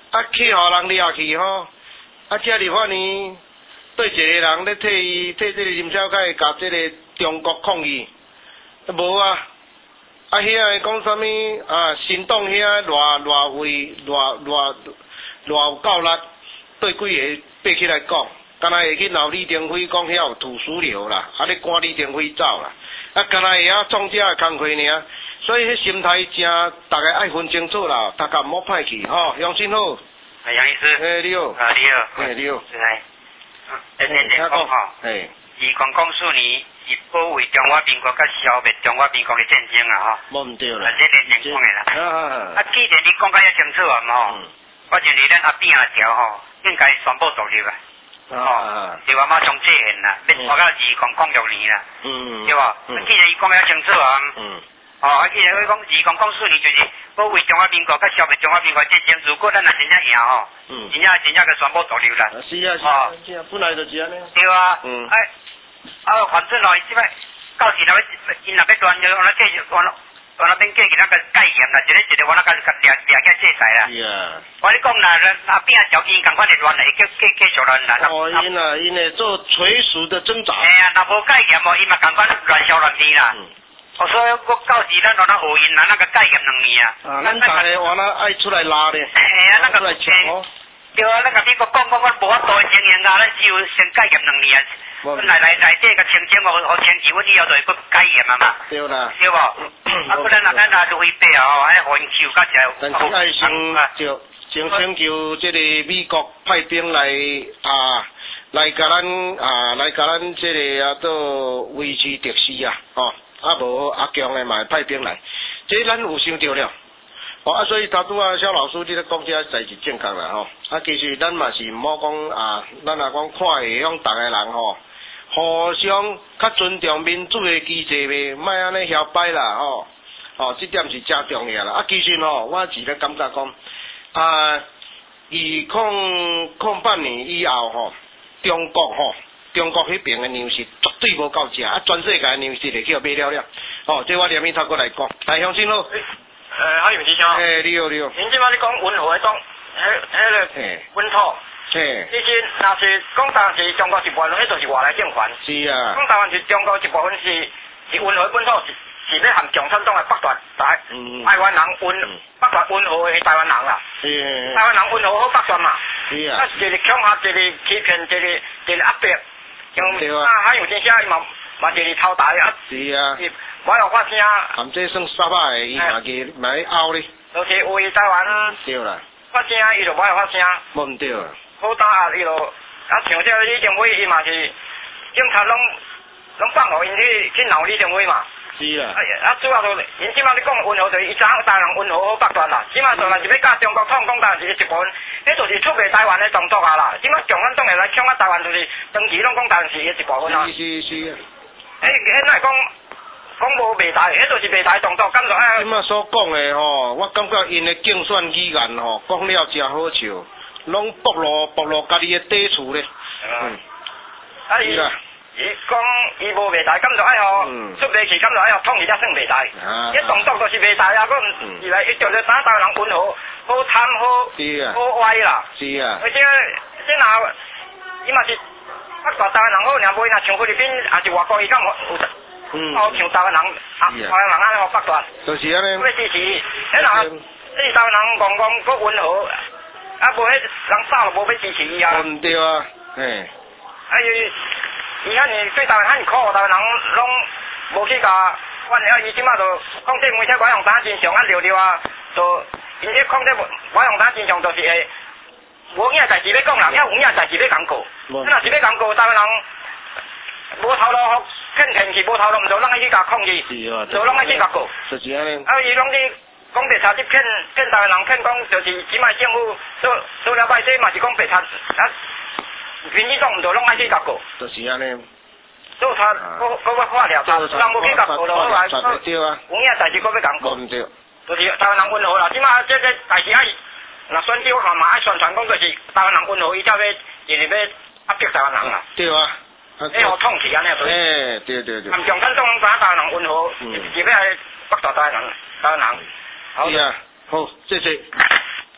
啊去互人掠去吼，啊遮哩反呢，对一个人咧替伊替这个林小凯甲这个中国抗议，无啊，啊遐个讲啥物啊？新党遐偌偌位偌偌偌有够力，对几个爬起来讲，敢若会去闹李登辉讲遐有土石流啦，啊咧赶李登辉走啦，啊敢若会晓创遮个工课尔，所以迄心态正，大家爱分清楚啦，大家毋好歹去吼，杨新好。 哎，杨医师。 哎，你好。 啊，你好。 哎，你好。 是哎。等等等讲吼。 哎。 二公公四年，是保卫中华民国甲消灭中华民国的战争啊吼。 无毋对啦。 啊，这个人讲的啦。 啊。 啊，既然你讲甲遐清楚啊吼，我认为咱阿扁阿条吼，应该宣布独立啊。哦。对话马上制限啦，要拖到二公公六年啦。嗯。对吧？嗯。既然伊讲遐清楚啊。嗯。哦，啊，既然佢讲二公公四年就是保卫中华民国甲消灭中华民国战争，如果咱若真正赢吼，嗯，真正真正个宣布独立啦。 是啊是啊，是啊，本来就是安尼。 对啊。嗯。哎，啊，反正咯，即摆到时若要因若要断就，我咱继续，我我那边继续那个戒严啦，一个一个我那个掠掠去制裁啦。是啊。我你讲啦，阿扁条件共款的乱来，继继继续乱啦。 哦，因啊，因会做垂死的挣扎。 哎呀，若无戒严哦，因嘛共款乱烧乱天啦。嗯。哦，所以我到时咱让咱学因啦，那个戒严两年啊。 啊，咱大个话咱爱出来拉咧。 哎呀，那个出来抢哦。对啊，咱甲美国讲讲，我无法度经营啊，咱只有先戒严两年啊。来来来，这个清清哦，哦，清期我以后就会搁戒严啊嘛。对啦。对无？啊，不然若咱若违背哦，还互因收甲只。 但是爱先就先请求这个美国派兵来啊，来甲咱啊，来甲咱这个啊，都维持秩序啊，哦。啊无阿强诶嘛会派兵来，这咱有想到了，哦啊所以头拄啊肖老师你咧讲这代志正确啦吼，啊其实咱嘛是毋好讲啊，咱若讲看下向逐个人吼，互相较尊重民主诶机制呗，莫安尼嚣摆啦吼，哦这点是正重要啦，啊其实吼我是咧感觉讲，啊二零零八年以后吼，中国吼。中国迄边诶粮食绝对无够食，啊，全世界诶粮食会去互买了了。哦，这我连面头过来讲，来乡亲好。 诶，好，杨先生。 诶，你好，你好。 恁即摆你讲温和诶讲，迄迄个本土。嘿。其实若是讲台湾是中国一部分，迄就是外来政权。是啊。讲台湾是中国一部分是是温和本土，是是要含共产党诶剥夺台台湾人温剥夺温和诶台湾人啦。是。台湾人温和好剥夺嘛。是啊。啊，一个恐吓，一个欺骗，一个一个压迫。对啊，还有这些嘛嘛就是偷台啊，是啊，我有发声， 含这算沙巴的，伊嘛去嘛去拗咧， 就是为台湾对啦， 发声伊就无有发声， 无毋对啊， 好打啊伊就啊像这李登辉伊嘛是警察拢拢放互因去去闹李登辉嘛，是啊，啊主要就因即摆你讲温和，就是伊知影台湾人温和好剥夺啦，即摆就若是要甲中国统讲台湾是一部分。迄就是出卖台湾的动作啊啦！即摆共产党会来抢啊台湾，就是长期拢讲台湾是一部分啊。是是是。迄迄哪会讲讲无卖台？迄就是卖台动作，感觉哎。 即摆所讲的吼，我感觉因的竞选语言吼，讲了真好笑，拢暴露暴露家己的底厝咧。嗯。 啊伊伊讲伊无卖台，感觉哎吼，出卖去感觉哎吼，统一才算卖台。啊。迄动作就是卖台啊！佮伊来伊就是打台湾人温和。好贪好，好歪啦，是啊。而且这若伊嘛是啊，大台湾人好，尔无伊若像菲律宾，也是外国伊敢有嗯，好像台湾人啊，台湾人安尼好剥夺， 就是安尼。 要支持，迄若这台湾人讲讲够温和，啊无迄人少就无要支持伊啊。 毋对啊，嘿。 啊伊伊遐尼对台湾遐尼苦，台湾人拢无去甲管了，伊即马就讲这媒体外用打真相啊，聊聊啊，就。因这讲这我用咱真常就是会，无影代志要讲人，遐有影代志要讲过。若是要讲过，台湾人无头路，骗骗去无头路，毋就拢爱去甲抗议，就拢爱去甲过。就是安尼。啊，伊拢伫讲白贼，伫骗骗台湾人，骗讲就是即卖政府做做了歹，这嘛是讲白贼，啊，民进党毋就拢爱去甲过。 就是安尼。 做他，搁搁要化了，人无去甲过就好来。 对啊。 有影代志搁要讲过。 毋对。 就是台湾人温和啦，即马这个代志爱，若选举下嘛爱宣传讲，就是台湾人温和，伊才要就是要压迫台湾人啦。对啊，迄互统治安尼对。诶，对对对。含共产党知影台湾人温和，是要来剥夺台湾人，台湾人。 是啊，好，谢谢。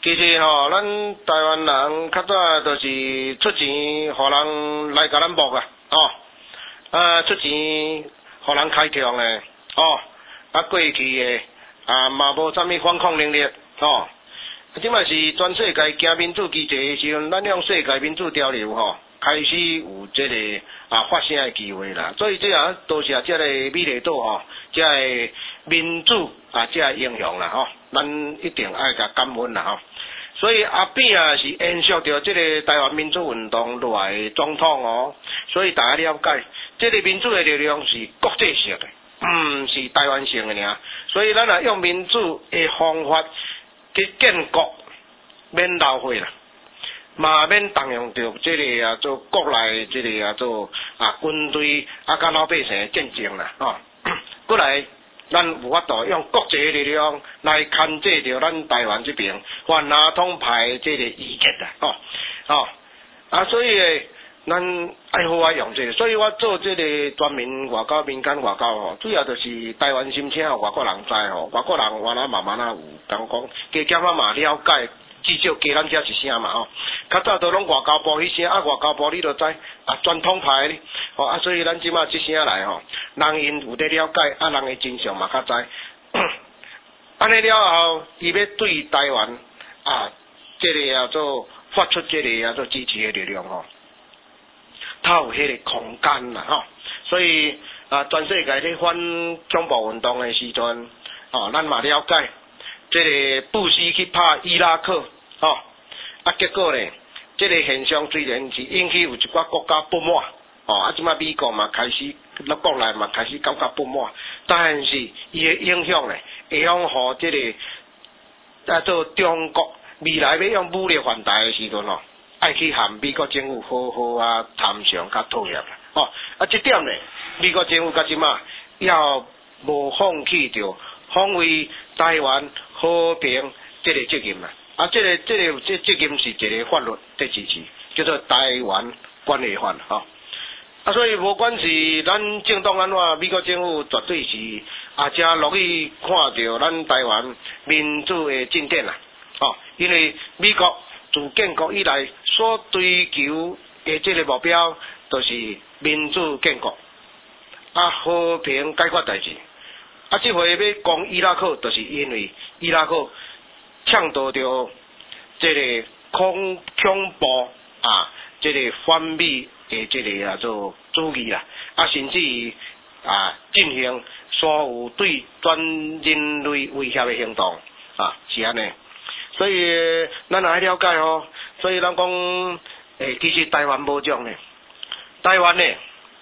其实吼，咱台湾人较早就是出钱，互人来甲咱募啊，哦，啊出钱，互人开创的，哦，啊过去的啊嘛无啥物反抗能力，哦，即卖是全世界行民主机制的时阵，咱用世界民主潮流吼，开始有即、这个啊发声的机会啦。所以即啊多谢即个美丽岛吼，即个民主啊，即个英雄啦吼，咱一定爱甲感恩啦吼。所以阿扁啊是延续着即个台湾民主运动落来的总统哦，所以大家了解，即、这个民主的力量是国际性的，毋是台湾性的尔。所以咱若用民主的方法去建国，免流血啦，嘛免动用着即个啊做国内即个啊做啊军队啊甲老百姓的战争啦，吼、哦，过来。咱有法度用国际的力量来牵制着咱台湾这边反拿统派这个意见啦，吼、哦，吼、哦，啊，所以诶，咱爱好爱用这个，所以我做这个专门外交民间外交吼，主要就是台湾心声，外国人知吼，外国人原来慢慢啊有讲讲，加减啊嘛了解。至少加咱遮一声嘛吼，较早都拢外交部迄声，啊外交部你都知，啊传统派哩，吼啊所以咱即马即声来吼，人因有得了解，啊人的真相嘛较知，安尼了后，伊要对台湾啊，即、这个啊做发出即个啊做支持的力量吼，他有迄个空间啦吼，所以啊全世界咧反恐怖运动的时阵，哦咱嘛了解。这个布希去拍伊拉克，吼、哦，啊，结果呢，这个现象虽然是引起有一寡国家不满，哦，啊，即马美国嘛开始，咱国内嘛开始感觉不满，但是伊的影响呢，会用互这个啊做中国未来要用武力反台的时阵吼，爱去和美国政府好好啊谈商甲讨协啦，哦，啊，这点呢，美国政府甲即马要无放弃着防卫台湾。和平这个责任啦，啊，这个这个这责任是一个法律的支持，叫做台湾关系法吼。啊，所以无管是咱政党安怎，美国政府绝对是啊，真乐意看到咱台湾民主的进展啦，哦，因为美国自建国以来所追求的这个目标，就是民主建国，啊，和平解决代志。啊，这回要攻伊拉克，就是因为伊拉克倡导着这个恐恐怖啊，这个反美的这个啊做主义啦，啊，甚至于啊进行所有对全人类威胁的行动啊，是安尼。所以咱爱了解哦，所以咱讲诶，其实台湾无种呢，台湾呢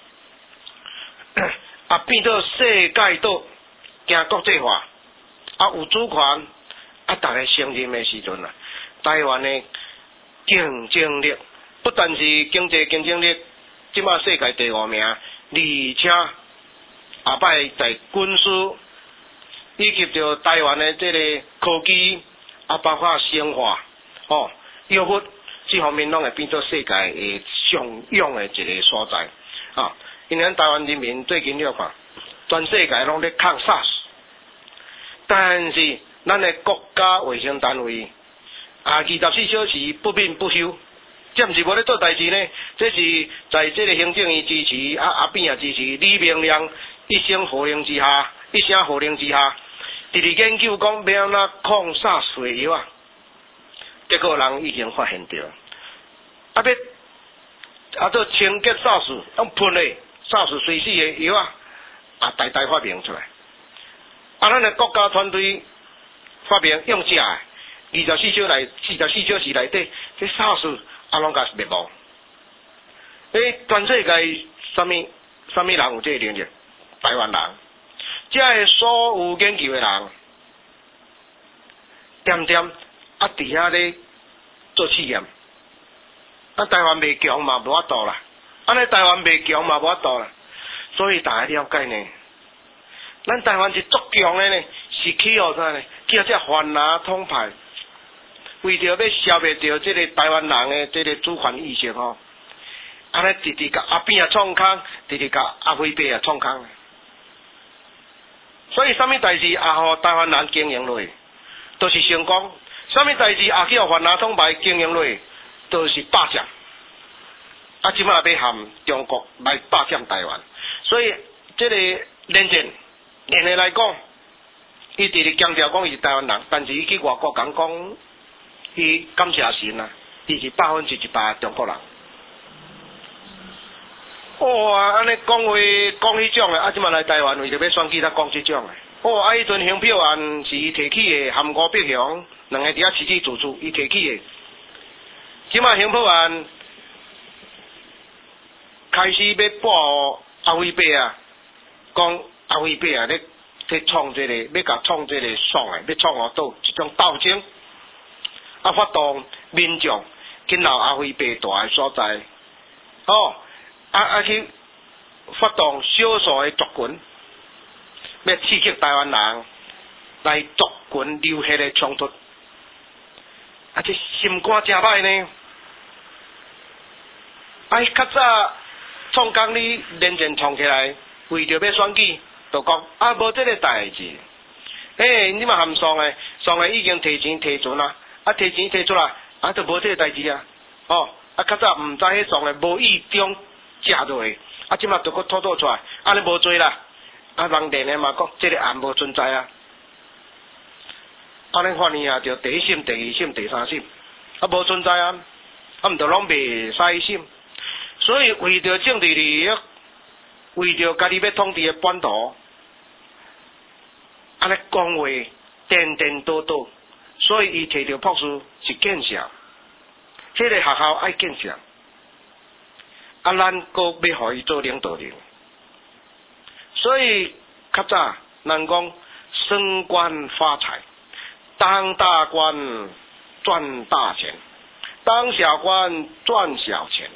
啊变做世界岛。行国际化，啊有主权，啊大家承认的时阵啦，台湾的竞争力不但是经济竞争力，即马世界第五名，而且后摆在军事以及着台湾的这个科技，啊包括生化，哦药物这方面拢会变做世界的上用的一个所在啊，因为咱台湾人民最近了看，全世界拢咧抗 SARS。但是，咱的国家卫生单位啊，二十四小时不眠不休，这毋是无咧做代志呢？这是在这个行政院支持，啊阿扁也支持，李明亮一声号令之下，一声号令之下，直直研究讲要安怎抗 SARS 的药啊，结果人已经发现到，啊要啊做清洁 SARS 用喷的 SARS 随死的药啊，啊大大发明出来。啊，咱的国家团队发明用食的，二十四小内四十四小时内底，这 SARS 啊拢甲灭亡。诶，全世界什么什么人有这个能力？台湾人，这个所有研究的人，点点啊伫遐咧做试验。啊，台湾未强嘛，无法度啦。安尼台湾未强嘛，无法度啦。所以大家了解呢。咱台湾是足强的呢，是去互啥呢？去互这反拿统派，为着要消灭掉这个台湾人的这个主权意识吼，安尼直直甲阿扁也创空，直直甲阿辉伯也创空。所以啥物代志也互台湾人经营落去，都是成功。 什么代志啊？去互番拿通牌经营落，都是霸占。啊，即马要含中国来霸占台湾，所以这个连战，现在来讲，伊直直强调讲伊是台湾人，但是伊去外国讲讲，伊感谢神啊，伊是百分之一百中国人。哇，安尼讲话讲迄种诶，啊，即马来台湾为着要选举，他讲即种诶。哇，啊，迄阵选票案是伊提起诶，含吴碧祥两个伫遐起起自主，伊提起诶。即马选票案开始要报阿伟伯啊，讲阿伟伯啊，咧去创这个，要甲创这个爽诶，要创我斗一种斗争，啊，发动民众去闹阿伟伯大诶所在，哦。啊啊去发动少数诶族群，要刺激台湾人来族群流血诶冲突，啊这心肝真歹呢。啊，较早创工你连战创起来，为着要选举，就讲啊无这个代志。诶，你嘛含爽诶，爽诶已经提钱提准啦，啊提钱提出来，啊就无这个代志啊。哦，啊较早毋知迄爽诶无意中。食落去，啊！即马就搁吐吐出来，安尼无做啦。啊，人连诶嘛讲，即个案无存在啊。安尼发现啊，就第一审、第二审、第三审，啊无存在啊，啊毋着拢袂使审。所以为着政治利益，为着家己要统治诶版图，安尼讲话颠颠倒倒，所以伊摕着博士是建设，即个学校爱建设。啊，咱阁要互伊做领导人，所以较早人讲升官发财，当大官赚大钱，当小官赚小钱。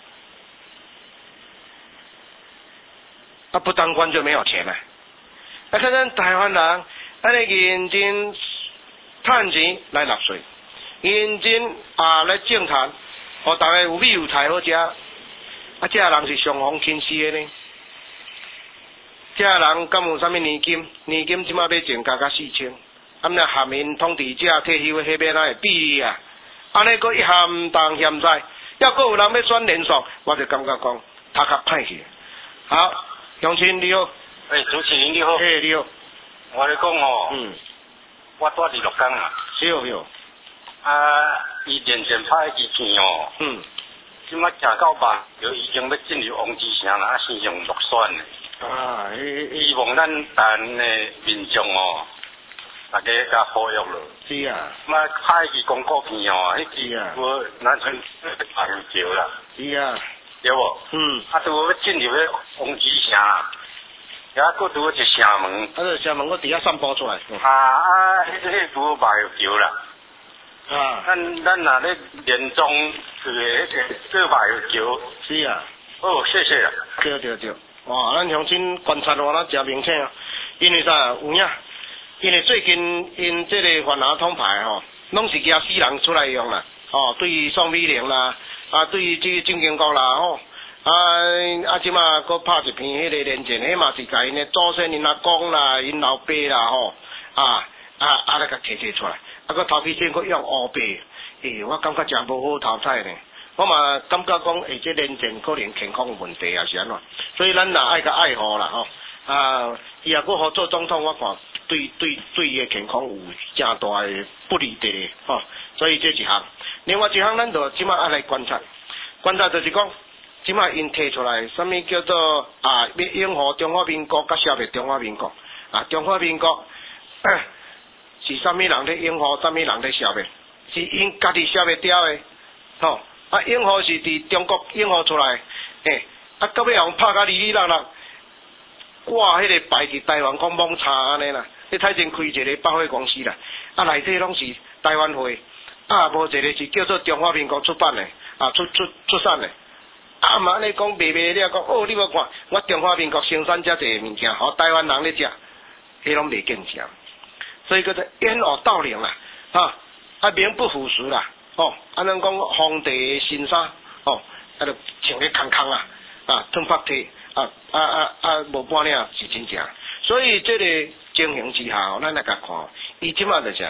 啊，不当官就没有钱了。啊，看咱台湾人，安尼认真趁钱来纳税，认真啊来政坛，互大家有米有菜好食。啊，这人是上风轻视的呢。这人敢有啥物年金？年金即马要增加到四千，啊，那下面统治者退休迄边哪会比例啊？安尼佫一项当嫌在，要佫有人要选连署，我就感觉讲他较歹去。好，乡亲你好。 诶、欸，主持人你好。 诶、欸，你好。 我咧讲哦。 嗯。 我住伫鹿港啊。 是哦是哦。 啊，伊连战派之前哦。 嗯。 即马行到吧，就已经要进入王之城啦，啊，先上落选嘞。 啊， 希望咱台湾的民众哦，大家甲呼吁咯。 是啊。 嘛，派去公告片哦，迄支我咱村排球啦。 是啊。 对无？ 嗯。 啊，拄要进入咧王之城，遐佫拄一城门。 啊，这城门我伫遐散步出来。 啊啊，迄迄拄排球啦。 啊， 咱咱若咧连中这个迄个做排球。 是啊。 哦，谢谢啦。 对对对，哇，咱乡亲观察我咱真明显啊，因为啥有影？因为最近因这个泛亚通牌吼，拢是惊死人出来用啦，哦，对于宋美龄啦，啊，对于这个郑经国啦，吼，啊啊，即马佫拍一篇迄个连战，迄嘛是甲因的祖先、因阿公啦、因老爸啦，吼，啊啊啊，来甲摕摕出来。啊，佮头皮先佮用乌白，诶、欸，我感觉真无好头彩呢。我嘛感觉讲，诶、欸，这连战可能健康有问题啊，是安怎？所以咱也爱甲爱护啦，吼。啊，伊若佮好做总统，我看对对对伊的健康有真大的不利的吼。所以这一项，另外一项咱就即马爱来观察，观察就是讲，即马因提出来，什么叫做啊，要拥护中华民国，甲消灭中华民国啊，中华民国。呃是啥物人咧拥护，啥物人咧消灭？是因家己消灭掉的，吼、哦！啊，拥护是伫中国拥护出来，诶、欸，啊，到尾互拍甲哩哩啦啦，挂迄个牌伫台湾讲蒙查安尼啦，你睇前开一个百货公司啦，啊，内底拢是台湾货，啊，无一个是叫做中华民国出版的，啊，出出出产的，啊嘛安尼讲卖卖了讲，哦，你无看，我中华民国生产遮济物件，互台湾人咧食，迄拢袂见食。所以叫做掩耳盗铃啦，啊，啊名不符实啦，哦，啊咱讲皇帝新衫，哦，啊就穿咧空空啊，啊脱发体，啊啊啊啊无半领是真正，所以这个情形之下，咱来甲看，伊即马就是，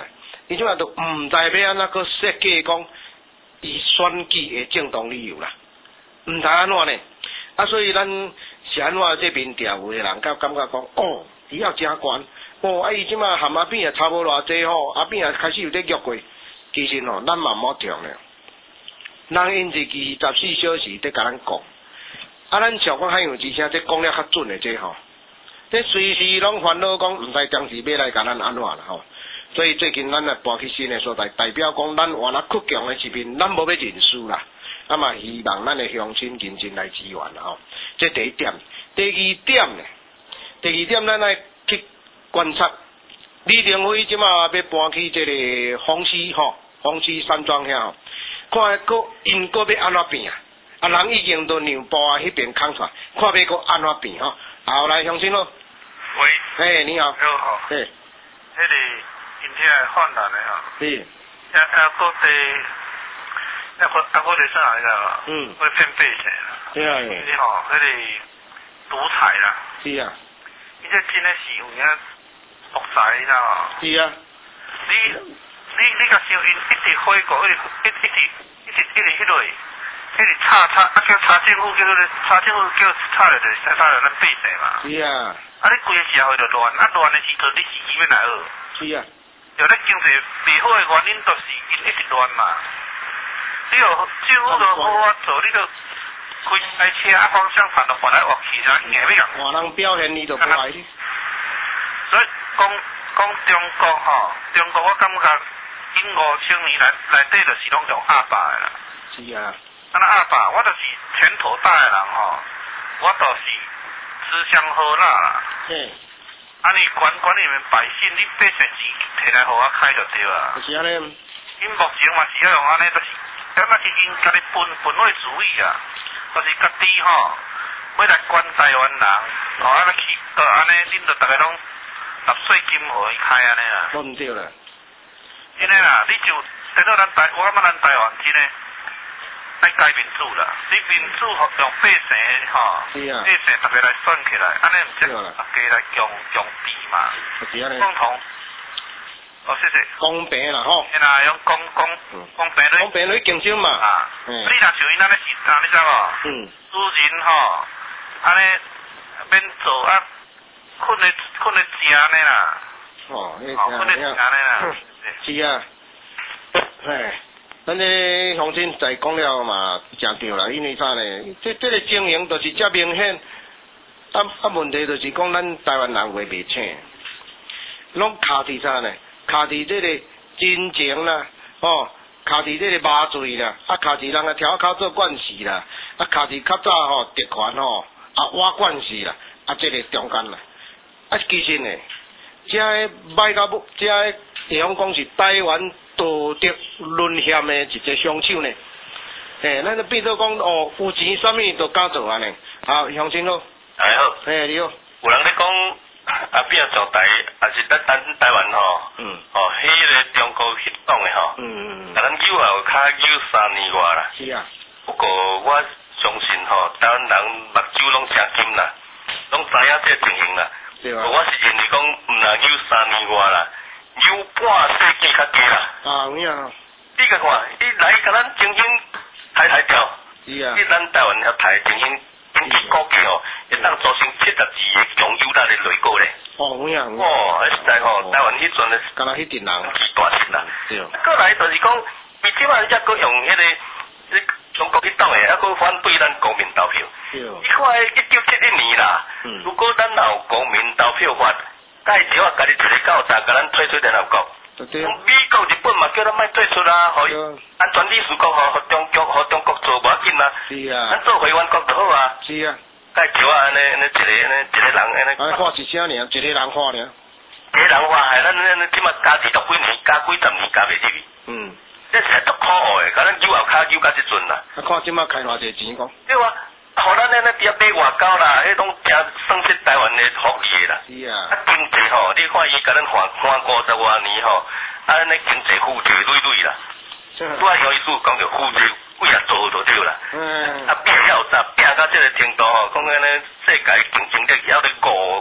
伊即马都毋知要安怎个设计讲伊选举的正当理由啦，毋知安怎呢？啊，所以咱是安怎这边调有的人，甲感觉讲，哦，伊要真悬，哦，啊，伊即马含阿扁也差无偌济吼，阿扁也开始有在约过，其实吼，咱嘛莫听咧，人因一期十四小时在甲咱讲，啊，咱像讲海洋之声，这讲了较准的这吼，这随时拢烦恼讲，毋知当时要来甲咱安怎啦吼。所以最近咱也搬去新的所在，代表讲咱原来扩强的这边，咱无要认输啦。啊嘛，希望咱的乡亲认真来支援啦吼。这第一点，第二点呢？第二点咱来去观察，李登辉即马要搬去这个丰溪吼，丰溪山庄遐吼，看个因个要安怎变啊？啊，人已经都让步啊，迄边空出来，看要个安怎变吼。好，来乡亲咯。 喂。 嘿，你好。 你好。 嘿。 迄个。今天泛滥的吼， 是， 也也各地，也各也各地啥来个，嗯，会骗百姓啦， 对啊， 你吼，迄个独裁啦， 是啊， 伊这真诶是有影独裁啦吼， 是啊， 你你你甲小因一直火过，一直一一直一直一直迄落，一直吵吵，啊叫查政府叫做查政府叫吵着就使吵着咱百姓嘛， 是啊， 啊你规个社会就乱，啊乱诶时阵你自己要来学， 是啊。 就咧经济袂好诶原因，就是因一直乱嘛。你有政府就好法做，你就开台车啊方向盘就换来换去，啥硬要人。 换人表现伊就不来。所以讲讲中国吼，中国我感觉因五千年来内底就是拢用阿爸诶啦。 是啊。 安那阿爸，我就是拳头大诶人吼，我就是吃香喝辣啦。 嗯。 啊！你管管你们百姓，你百姓钱摕来互我开就对啊。 就是安尼。 因目前嘛是要用安尼，就是敢若是因家己分分位主义啊，就是家己吼要来管台湾人，吼啊来去到安尼，恁着逐个拢纳税金互伊开安尼啦。 都毋对啦。 真诶啦，你就等到咱台，我感觉咱台湾真诶。来改民主啦，你民主用百姓吼，百姓逐个来选起来，安尼毋则大家来共共治嘛，共同。哦，谢谢。 公平啦吼。 吓啦，用公公公平咧。 公平咧竞争嘛。 啊。嗯。你若像因安尼时阵，你知无？嗯。主人吼，安尼免做啊，困咧困咧食安尼啦。 哦， 困咧食安尼啦。 是啊。嘿。咱这乡亲在讲了嘛，真对啦，因为啥呢？这这个经营就是遮明显，啊啊问题就是讲咱台湾人话袂清，拢卡伫啥呢？卡伫这个金钱啦，哦，卡伫这个麻醉啦，啊卡伫人个条口做管事啦，啊卡伫较早吼特权吼，啊挖管事啦，啊这个中间啦，啊其实呢，遮个歹到不，遮个地方讲是台湾。道德沦陷的一个凶手呢，诶，咱就变做讲哦，有钱啥物都敢做安尼。好，乡亲好。 哎好。 诶，你好。 有人咧讲阿扁上台，也是咱咱台湾吼，嗯，哦，迄个中国翕党的吼，嗯嗯嗯，咱有后较有三年外啦。 是啊。 不过我相信吼，台湾人目睭拢真金啦，拢知影这情形啦。对啊。我是认为讲，毋若有三年外啦。有半世纪较低啦。 啊，有影。 你甲看，你来甲咱精英抬抬调， 是啊。 你咱台湾遐抬精英经济估计吼，会当造成七十二个强有力的内阁咧。 哦，有影。 哦，实在吼，台湾迄阵咧， 敢若迄阵人是大事啦。 对。 过来就是讲，伊即摆才阁用迄个，迄中国去党诶，还阁反对咱国民投票。对。你看，一九七一年啦，嗯、如果咱有国民投票法。介绍啊，家己一个教材，甲咱退出联合国。美国、日本嘛叫咱莫退出啦，互安全理事国吼，互中国、互中国做无要紧啦。是啊。咱做会员国就好啊。是啊。介绍啊，安尼安尼一个安尼一个人安尼。 安尼看一声尔，一个人看尔。 一个人话害咱安尼即马加几十几年，加几十年加袂入去。嗯。这实在足可恶诶，甲咱有后骹有到即阵啦。 啊，看即马开偌济钱讲。 对啊。互咱安尼伫遐买外交啦，迄拢真损失台湾的福利啦。是啊。啊，经济吼，你看伊甲咱还还五十外年吼，啊，安尼经济负债累累啦。我向伊主讲着负债几啊做就对啦。嗯。啊，拼遐有啥？拼到即个程度吼，讲安尼世界竞争力还咧五五名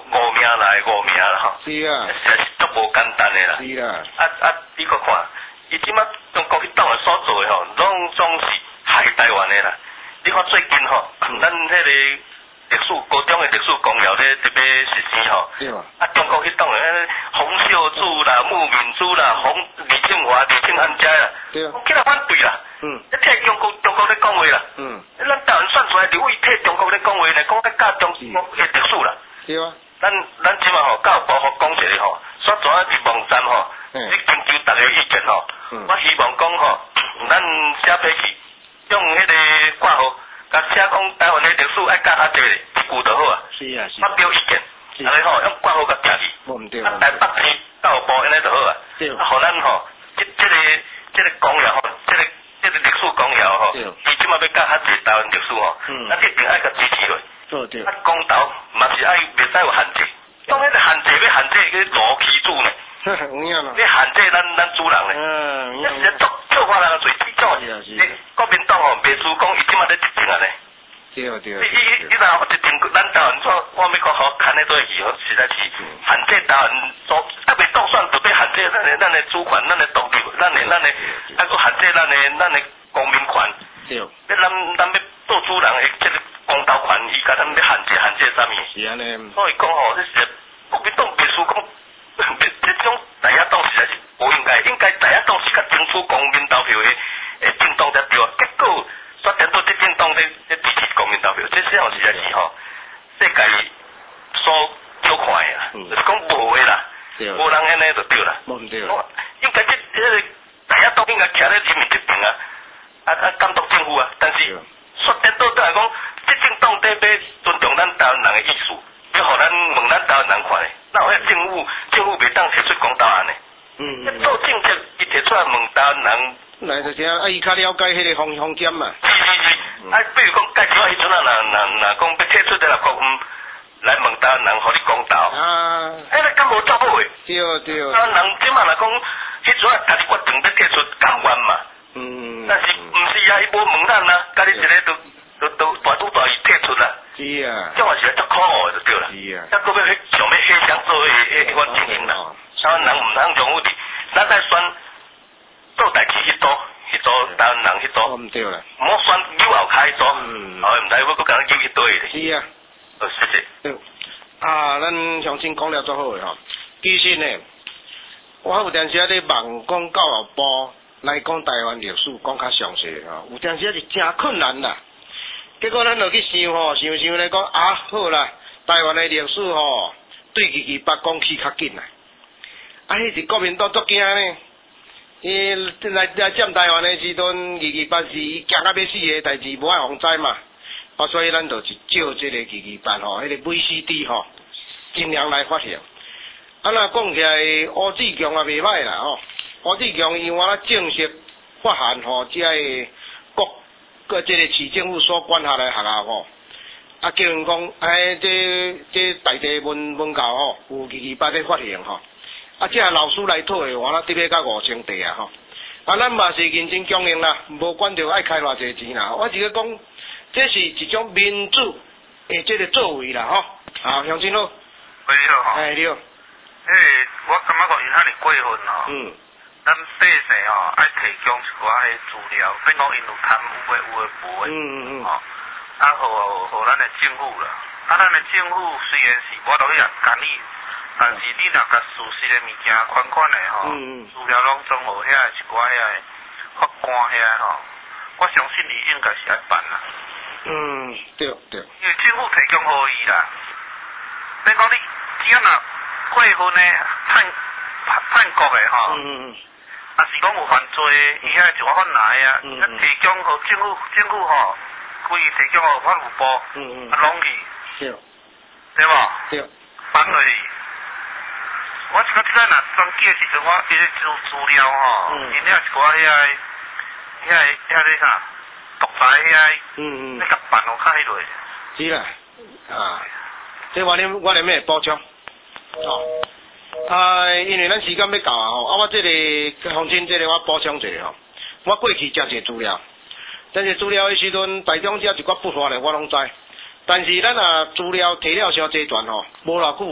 来五名啦吼。 是啊。 实在是足无简单的啦。 是啦。 啊啊，你搁看，伊即马中国迄党的所做的吼，拢总是害台湾的啦。你看最近吼，嗯、咱迄个历史高中的历史纲要咧特别实施吼。 对啊。 啊，中国迄党的洪秀柱啦、穆敏珠啦、洪李庆华、李庆安家啦， 对啊。 起来反对啦。嗯。一替中国中国咧讲话啦。嗯。咱台湾选出来立委替中国咧讲话咧，讲较教中国的历史啦。对啊。咱咱即马吼教育部吼讲一个吼，刷转啊伫网站吼，你征求大家意见吼。嗯。我希望讲吼，咱写批去，用迄个挂号，甲写讲台湾的历史爱教较济咧，一句就好啊。是啊是。发表意见。安尼吼，用挂号甲寄去，啊台北市教育部安尼就好啊。对。啊，互咱吼，即即个即个纲要吼，即个即个历史纲要吼，伊即马要教较济台湾历史吼，咱一定爱甲支持落。对对。啊，公投嘛是爱袂使有限制，当迄个限制要限制去罗旗主呢。有影咯。要限制咱咱主人呢。嗯。这是做做法人最最种。是啊是。国民党吼，袂输讲伊即马咧执政啊呢。对对。你你你若我一定咱台湾做，我要讲好看咧做戏吼，实在是限制台湾做，啊袂当选就要限制咱的咱的主权，咱的独立，咱的咱的，啊佫限制咱的咱的公民权。对。要咱咱要做主人的即个公投权，伊甲咱要限制限制啥物？是安尼。所以讲吼，这是国民党袂输讲，这种大野党实在是无应该，应该大野党是较争取公民投票的诶政党才对啊。结果煞颠倒这政党咧咧支持公民投票，这实实在是吼，世界所少看的啦，就是讲无的啦，无人安尼就对啦。无对啦。应该这这个大野党应该徛咧人民这边啊，啊啊监督政府啊，但是煞颠倒倒来讲，这政党得要尊重咱台湾人的意思，要互咱问咱台湾人看的，哪有迄政府政府袂当提出公投案的？嗯嗯。做政策伊提出来问台湾人。来就听，啊，伊较了解迄个方方针嘛。是是是，啊，比如讲，介绍迄阵啊，若若若讲要退出这个国务，来问台湾人，互你公投。啊。迄个敢无做好诶？对对。台湾人即马若讲，迄阵啊，他是决定要退出甘愿嘛。嗯。但是毋是啊，伊无问咱啊，家己一个都都都大拄大伊退出啦。是啊。这话是足可恶就对啦。是啊。再搁要去想要去想做诶诶款情形啦。台湾人毋通容有伫，咱在选。做代志迄组，迄组台湾人迄组，唔对啦，唔好选右后开组，后唔知要搁甲咱右迄堆咧。是啊，呃，谢谢。对，啊，咱相亲讲了足好诶吼。其实呢，我有阵时啊咧望讲教育部来讲台湾历史讲较详细吼，有阵时是真困难啦。结果咱落去想吼，想想来讲啊，好啦，台湾诶历史吼，对二二八讲起较紧啦。啊，迄是国民党足惊呢。伊来来占台湾的时阵，二二八是伊惊到要死的代志，无爱防灾嘛。啊，所以咱就是照这个二二八吼，迄个 V C D 吼，尽量来发现。啊，若讲起来，吴志强也袂歹啦吼。吴志强因为我正式发函吼，即个国个即个市政府所管辖的学校吼，啊叫因讲，哎，这这大地文文教吼，有二二八咧发现吼。啊，即个老师来讨的话，咱得要到五千地啊吼。啊，咱嘛是认真经营啦，无管着爱开偌济钱啦。我只个讲，这是一种民主诶，即个作为啦吼。啊，乡亲好。喂，你好。哎，你好。诶，我感觉讲伊遐尼过分吼。嗯。咱百姓吼爱提供一寡迄资料，免讲因有贪污诶，有诶无诶。嗯嗯嗯。吼，啊，互互咱诶政府啦。啊，咱诶政府虽然是我都去啊干你。但是你若甲事实的物件款款的吼，资料拢总互遐一寡遐法官遐吼，我相信伊应该是爱办啦。嗯，对对。因为政府提供互伊啦，你讲你只要若过分的叛叛叛国的吼，嗯嗯，啊是讲有犯罪，伊遐就法来啊，啊提供互政府政府吼，规提供互法务部，嗯嗯，啊拢去，对，对无？对，办落去。我即个即个若装机的时阵，我迄个资资料吼，因遐一寡遐遐遐咧啥，独裁遐，嗯嗯，你甲办落较迄落。是啦，啊，这我连我连咩补充，哦，啊，因为咱时间要到啊吼，啊我这个乡亲这个我补充一下吼，我过去真侪资料，真侪资料的时阵，台中遮一寡不法的我拢知，但是咱啊资料摕了伤济段吼，无偌久吼。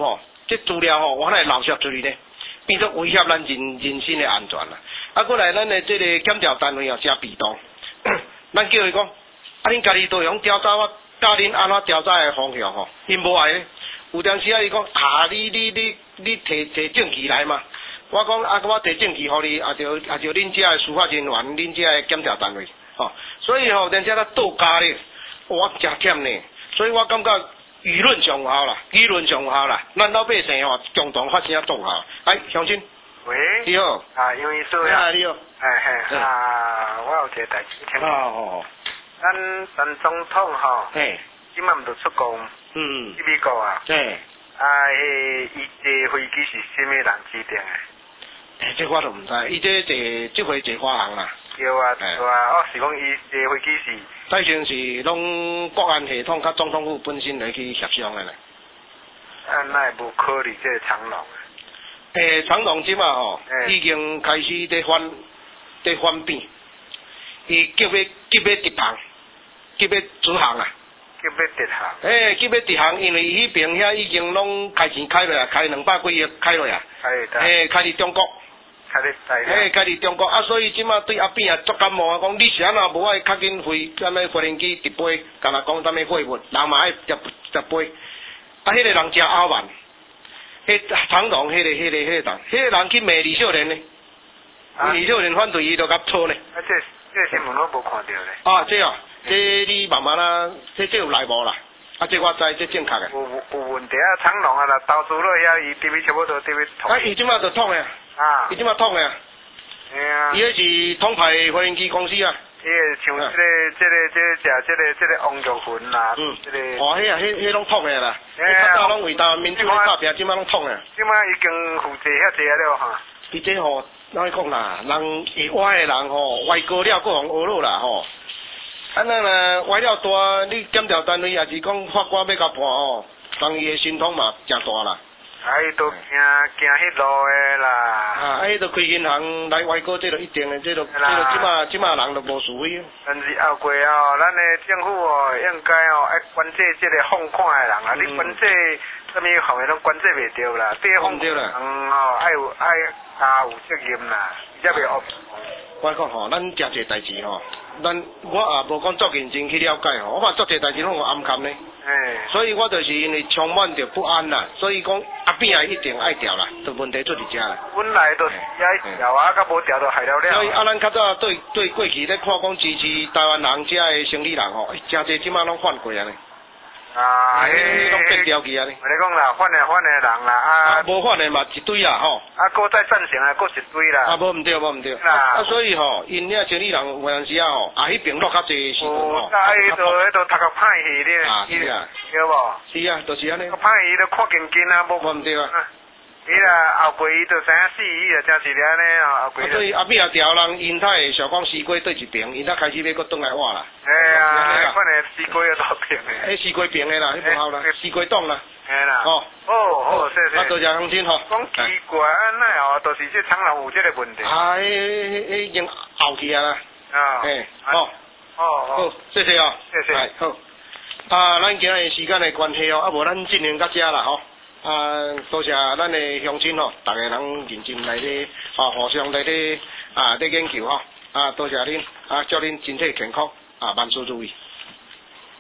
这资料吼，我来漏泄出去呢，变作威胁咱人人身的安全啦。啊，过来咱的这个检调单位啊，真被动，咱叫伊讲，啊，恁家己都用调查我教恁安怎调查的方向吼，因无爱呢。有当时啊，伊讲啊，你你你你摕摕证据来嘛。我讲啊，我摕证据互你，啊就啊就恁遮的司法人员，恁遮的检调单位，吼、哦，所以吼、哦，人家咧倒加咧，我真忝呢，所以我感觉舆论上有效啦，舆论上有效啦，咱老百姓吼共同发声动效。哎，乡亲， 喂， 你好， 啊，杨医师啊，你好， 哎嘿，啊，我有一个代志听。 哦哦， 咱陈总统吼， 嘿， 今晚毋就出国， 嗯， 去美国啊， 嘿， 啊，迄伊坐飞机是啥物人指定的？ 诶，这我都唔知，伊这坐这回坐华航啦。 对啊，对啊，我是讲伊坐飞机是。 最先是拢国安系统甲总统府本身来去协商的咧。 啊，那会无考虑这个长龙？ 诶，长龙即嘛吼，已经开始伫反伫反变，伊急要急要直航，急要直航啊！ 急要直航？ 诶，急要直航，因为伊迄边遐已经拢开钱开落啊，开两百几亿开落啊。 开得。 诶，开伫中国。 开伫台。 诶，开伫中国啊，所以即马对阿扁啊足感冒啊，讲你是安那无爱较紧飞，啥物飞行机直飞，干那讲啥物货物，人嘛爱直直飞。啊，迄个人真傲慢，迄长龙迄个迄个迄个人，迄个人去骂李秀莲呢，李秀莲反对伊就甲错呢。 啊，这这新闻我无看到咧。 啊，这啊，这你慢慢啊，这这有内幕啦。啊，这我知，这正确的。 有有问题啊，长龙啊啦，投资落遐，伊特别差不多特别痛。 啊，伊即马就痛呀。 啊。 伊即马痛呀。 哎呀。 伊迄是通牌飞行机公司啊。 伊个像这个、这个、这个、这、这个、这个王玉云啦， 嗯， 这个。 哦，迄啊，迄迄拢痛的啦。 哎呀。 较早拢为台湾民主咧打拼，即马拢痛的。 即马已经负债遐济啊了哈。 伊这吼，哪讲啦？人会歪的人吼，歪高了，各互学落啦吼。啊，那呢歪了大，你检调单位也是讲法官要甲判吼，当伊的心痛嘛真大啦。 啊，伊都行行迄路的啦。 啊，迄都开银行来歪高，这就一定的，这就这就即马即马人就无是非。 但是后过哦，咱的政府哦，应该哦爱管制这个放款的人啊，你管制什么行业拢管制袂着啦，对放款人哦爱有爱担有责任啦，才袂恶。 我讲吼，咱真侪代志吼，咱我也无讲足认真去了解吼，我嘛足侪代志拢有暗藏呢。 诶。 所以我就是因为充满着不安啦，所以讲阿扁也一定爱调啦，就问题出伫遮啦。 本来就是爱调啊，甲无调就害了了。 所以啊，咱较早对对过去咧看讲支持台湾人遮的生理人吼，真侪即马拢反过啊呢。 啊， 迄拢变调去啊呢。 我咧讲啦，反的反的人啦，啊， 无反的嘛一堆啦吼。 啊，搁再赞成啊，搁一堆啦。 啊，无毋对，无毋对。啊，所以吼，因遐生理人有阵时啊吼，啊，迄边落较济时阵吼。 啊，迄度迄度读个歹戏咧。 啊，是啊。 对无？ 是啊，就是安尼。 歹戏都看见见啊，无。 无毋对啊。 伊啦后过伊就知影死，伊就真是咧安尼哦，后过。 所以阿扁也调人，因他会想讲西瓜对一边，因他开始要搁转来挖啦。 哎呀，反正西瓜要倒平诶。 迄西瓜平诶啦，迄无好啦，西瓜冻啦。 哎啦。 哦。 哦，好，谢谢。 啊，多谢乡亲吼。 讲奇怪，安奈哦，都是这长隆有这个问题。 啊，迄迄迄已经后去啊啦。 啊。 嘿，好。 哦好，谢谢哦。 谢谢。 好。啊，咱今日时间的关系哦，啊无咱进行到遮啦吼。啊，多谢咱的乡亲吼，大家人认真来咧，啊，互相来咧啊咧研究吼，啊，多谢恁，啊，祝恁身体健康，啊，万事如意。